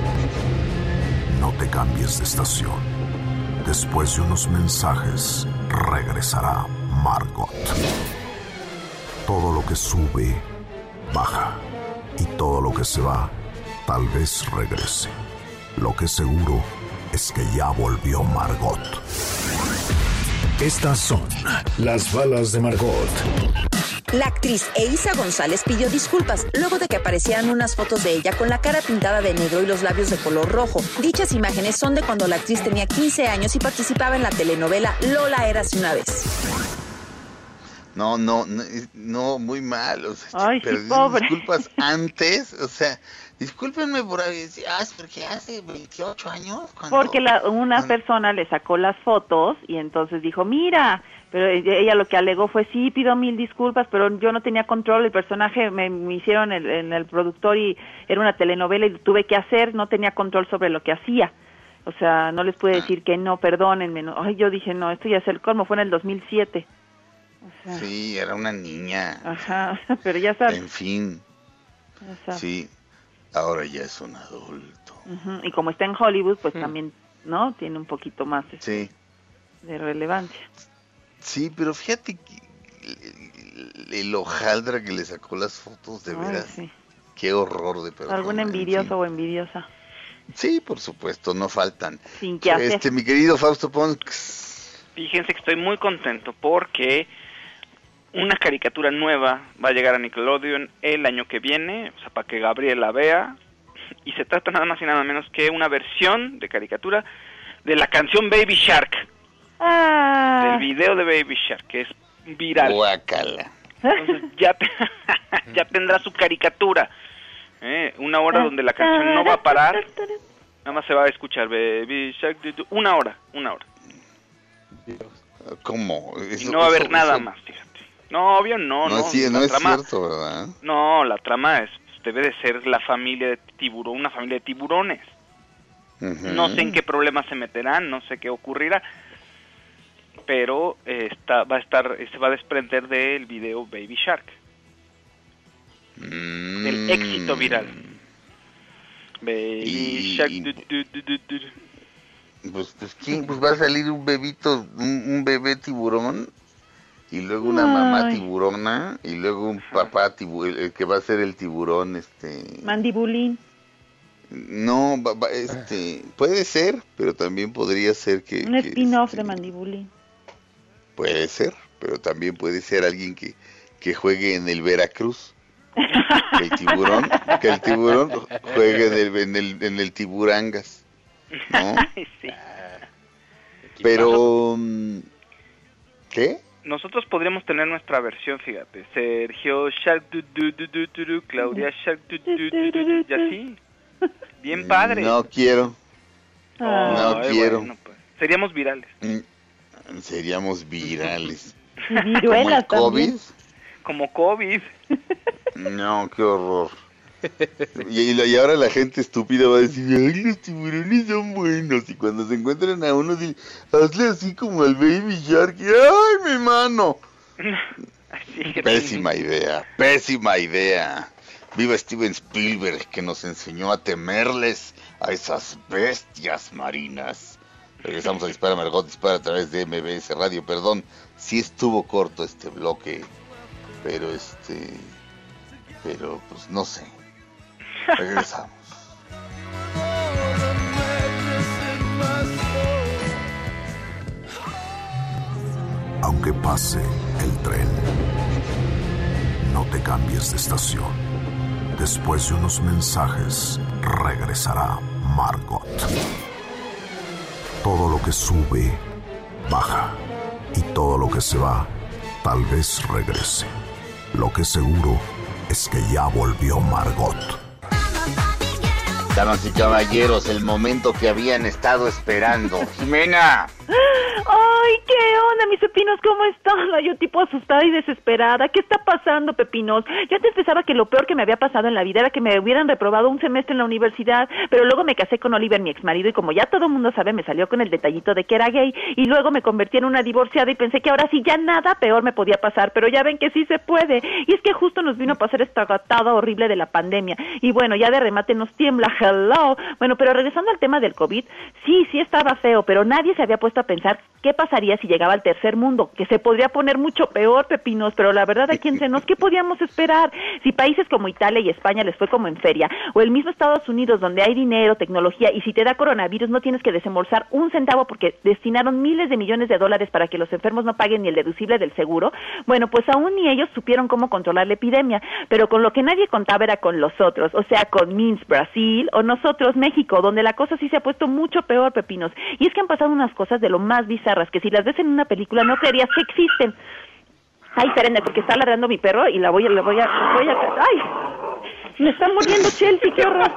no te cambies de estación. Después de unos mensajes, regresará Margot. Todo lo que sube, baja. Y todo lo que se va, tal vez regrese. Lo que seguro es que ya volvió Margot. Estas son las balas de Margot. La actriz Eiza González pidió disculpas luego de que aparecieran unas fotos de ella con la cara pintada de negro y los labios de color rojo. Dichas imágenes son de cuando la actriz tenía quince años y participaba en la telenovela Lola Érase una vez. No, no, no, no muy mal. O sea, Ay, perdí sí, pobre. disculpas antes, o sea, discúlpenme por ahí, ah, porque hace veintiocho años. Cuando, porque la, una cuando... persona le sacó las fotos y entonces dijo, mira, pero ella lo que alegó fue, sí, pido mil disculpas, pero yo no tenía control, el personaje me, me hicieron en el, el productor y era una telenovela y tuve que hacer, no tenía control sobre lo que hacía. O sea, no les pude decir que no, perdónenme. No. Ay, yo dije, no, esto ya es el colmo, fue en el dos mil siete. O sea, sí, era una niña. Ajá, pero ya sabes. En fin. Sí, ahora ya es un adulto. Uh-huh. Y como está en Hollywood, pues uh-huh. también, ¿no? Tiene un poquito más de, sí. de relevancia. Sí, pero fíjate que el, el hojaldra que le sacó las fotos, de Ay, veras. Sí. qué horror de persona. Algún envidioso en fin. o envidiosa. Sí, por supuesto, no faltan. Sin que hacer. Este, mi querido Fausto Ponks. Fíjense que estoy muy contento porque una caricatura nueva va a llegar a Nickelodeon el año que viene, o sea, para que Gabriel la vea, y se trata nada más y nada menos que una versión de caricatura de la canción Baby Shark. Ah. Del video de Baby Shark, que es viral. Guácala. Entonces ya, te, ya tendrá su caricatura. ¿eh? Una hora donde la canción no va a parar. Nada más se va a escuchar Baby Shark. Una hora, una hora. ¿Cómo? Eso, y no va a haber eso, nada eso... más, fíjate. No, obvio no, no. No, sí, no es trama, cierto, ¿verdad? No, la trama es, debe de ser la familia de tiburón, una familia de tiburones. Uh-huh. No sé en qué problemas se meterán, no sé qué ocurrirá. Pero eh, está, va a estar, se va a desprender del video Baby Shark. Mm. Del éxito viral. Baby y, Shark. Y, du, du, du, du, du. Pues, pues, ¿quién? Pues va a salir un bebito, un, un bebé tiburón, y luego una Ay. mamá tiburona, y luego un papá tiburón, el que va a ser el tiburón, este... Mandibulín. No, va, va, este, puede ser, pero también podría ser que... Un spin-off este, de Mandibulín. Puede ser, pero también puede ser alguien que, que juegue en el Veracruz. Que el tiburón, que el tiburón juegue en el, en el, en el Tiburangas, ¿no? Sí. Pero, ¿qué? Nosotros podríamos tener nuestra versión, fíjate. Sergio Shark, du, du, du, du, du, du, Claudia Shark, du, du, du, du, du, y así. Bien padre. No quiero. Oh, no ay, quiero. Bueno, pues, seríamos virales. Seríamos virales. Viruelas ¿Como el COVID? Como COVID. No, qué horror. Y, y ahora la gente estúpida va a decir, ay, los tiburones son buenos. Y cuando se encuentran a uno, dicen, hazle así como al Baby Shark. Y, ay, mi mano. Así pésima idea, pésima idea. Viva Steven Spielberg, que nos enseñó a temerles a esas bestias marinas. Regresamos a Dispara Margot, Dispara a través de M B S Radio. Perdón, sí estuvo corto este bloque, pero este, pero pues no sé. Regresamos. Aunque pase el tren, no te cambies de estación. Después de unos mensajes, regresará Margot. Todo lo que sube, baja. Y todo lo que se va, tal vez regrese. Lo que seguro es que ya volvió Margot. Damas y caballeros, el momento que habían estado esperando. ¡Jimena! ¡Ay, qué onda, mis pepinos! ¿Cómo están? Yo tipo asustada y desesperada. ¿Qué está pasando, pepinos? Yo antes pensaba que lo peor que me había pasado en la vida era que me hubieran reprobado un semestre en la universidad, pero luego me casé con Oliver, mi exmarido, y como ya todo el mundo sabe, me salió con el detallito de que era gay, y luego me convertí en una divorciada y pensé que ahora sí ya nada peor me podía pasar, pero ya ven que sí se puede. Y es que justo nos vino a pasar esta gatada horrible de la pandemia, y bueno, ya de remate nos tiembla, hello. Bueno, pero regresando al tema del COVID, sí, sí estaba feo, pero nadie se había puesto a pensar qué pasaría si llegaba al tercer mundo, que se podría poner mucho peor, pepinos, pero la verdad aquí entre nos, ¿qué podíamos esperar? Si países como Italia y España les fue como en feria, o el mismo Estados Unidos donde hay dinero, tecnología, y si te da coronavirus no tienes que desembolsar un centavo porque destinaron miles de millones de dólares para que los enfermos no paguen ni el deducible del seguro, bueno, pues aún ni ellos supieron cómo controlar la epidemia, pero con lo que nadie contaba era con los otros, o sea, con Minsk, Brasil, o nosotros, México, donde la cosa sí se ha puesto mucho peor, pepinos, y es que han pasado unas cosas de lo más bizarras, que si las ves en una película no creerías que existen. Ay, espérenme, porque está ladrando mi perro y la voy a, la voy a, voy a, ay, me está muriendo Chelsea, qué horror.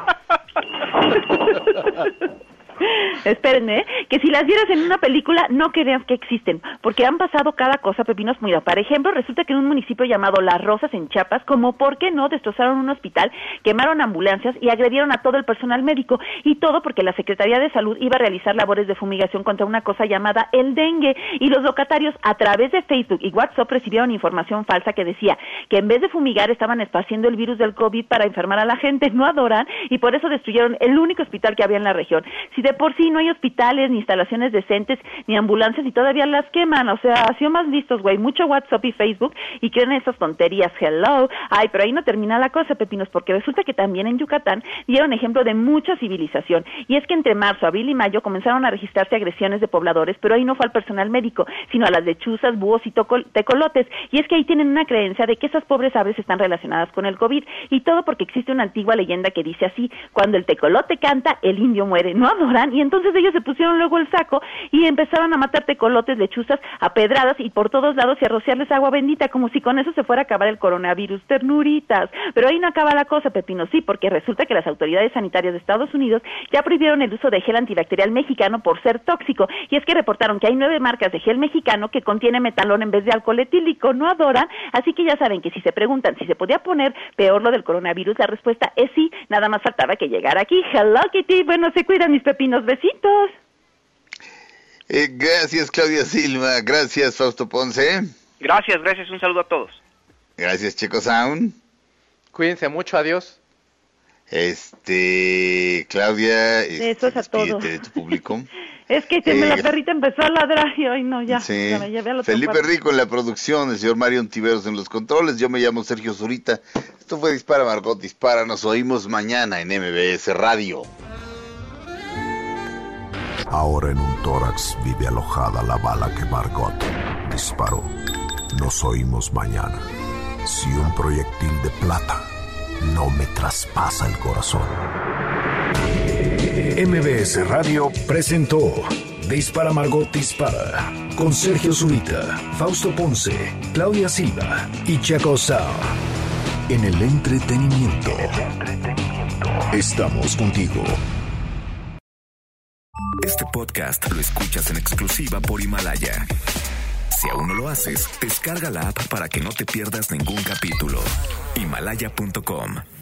Espérenme, ¿eh? Que si las vieras en una película no creas que existen, porque han pasado cada cosa, pepinos. Mira, por ejemplo, resulta que en un municipio llamado Las Rosas, en Chiapas, como por qué no, destrozaron un hospital, quemaron ambulancias y agredieron a todo el personal médico, y todo porque la Secretaría de Salud iba a realizar labores de fumigación contra una cosa llamada el dengue, y los locatarios a través de Facebook y WhatsApp recibieron información falsa que decía que en vez de fumigar estaban esparciendo el virus del COVID para enfermar a la gente. No adoran, y por eso destruyeron el único hospital que había en la región. Si de por sí no hay hospitales, ni instalaciones decentes, ni ambulancias, y todavía las queman. O sea, ha sido más listos, güey. Mucho WhatsApp y Facebook, y creen esas tonterías. Hello. Ay, pero ahí no termina la cosa, pepinos, porque resulta que también en Yucatán dieron ejemplo de mucha civilización. Y es que entre marzo, abril y mayo comenzaron a registrarse agresiones de pobladores, pero ahí no fue al personal médico, sino a las lechuzas, búhos y tocol- tecolotes. Y es que ahí tienen una creencia de que esas pobres aves están relacionadas con el COVID, y todo porque existe una antigua leyenda que dice así: cuando el tecolote canta, el indio muere. ¿No adoran? Y entonces ellos se pusieron luego el saco y empezaron a matar tecolotes, lechuzas, a pedradas y por todos lados, y a rociarles agua bendita, como si con eso se fuera a acabar el coronavirus. Ternuritas. Pero ahí no acaba la cosa, pepino, sí, porque resulta que las autoridades sanitarias de Estados Unidos ya prohibieron el uso de gel antibacterial mexicano por ser tóxico. Y es que reportaron que hay nueve marcas de gel mexicano que contiene metalón en vez de alcohol etílico. ¿No adoran? Así que ya saben que si se preguntan si se podía poner peor lo del coronavirus, la respuesta es sí. Nada más faltaba que llegara aquí. Hello, Kitty. Bueno, se cuidan mis pepinos. Besitos. Eh, gracias, Claudia Silva. Gracias, Fausto Ponce. Gracias, gracias. Un saludo a todos. Gracias, Checo Sound. Cuídense mucho. Adiós. Este, Claudia, este, eso es a todo. de tu público. Es que se eh, me la perrita empezó a ladrar y hoy no, ya. Sí. Ya me llevé al otro Felipe cuarto. Rico en la producción, el señor Mario Ontiveros en los controles. Yo me llamo Sergio Zurita. Esto fue Dispara, Margot Dispara. Nos oímos mañana en M B S Radio. Ahora en un tórax vive alojada la bala que Margot disparó. Nos oímos mañana. Si un proyectil de plata no me traspasa el corazón. M B S Radio presentó Dispara, Margot Dispara, con Sergio Zurita, Fausto Ponce, Claudia Silva y Chaco Sound. En el entretenimiento. Estamos contigo. Este podcast lo escuchas en exclusiva por Himalaya. Si aún no lo haces, descarga la app para que no te pierdas ningún capítulo. Himalaya punto com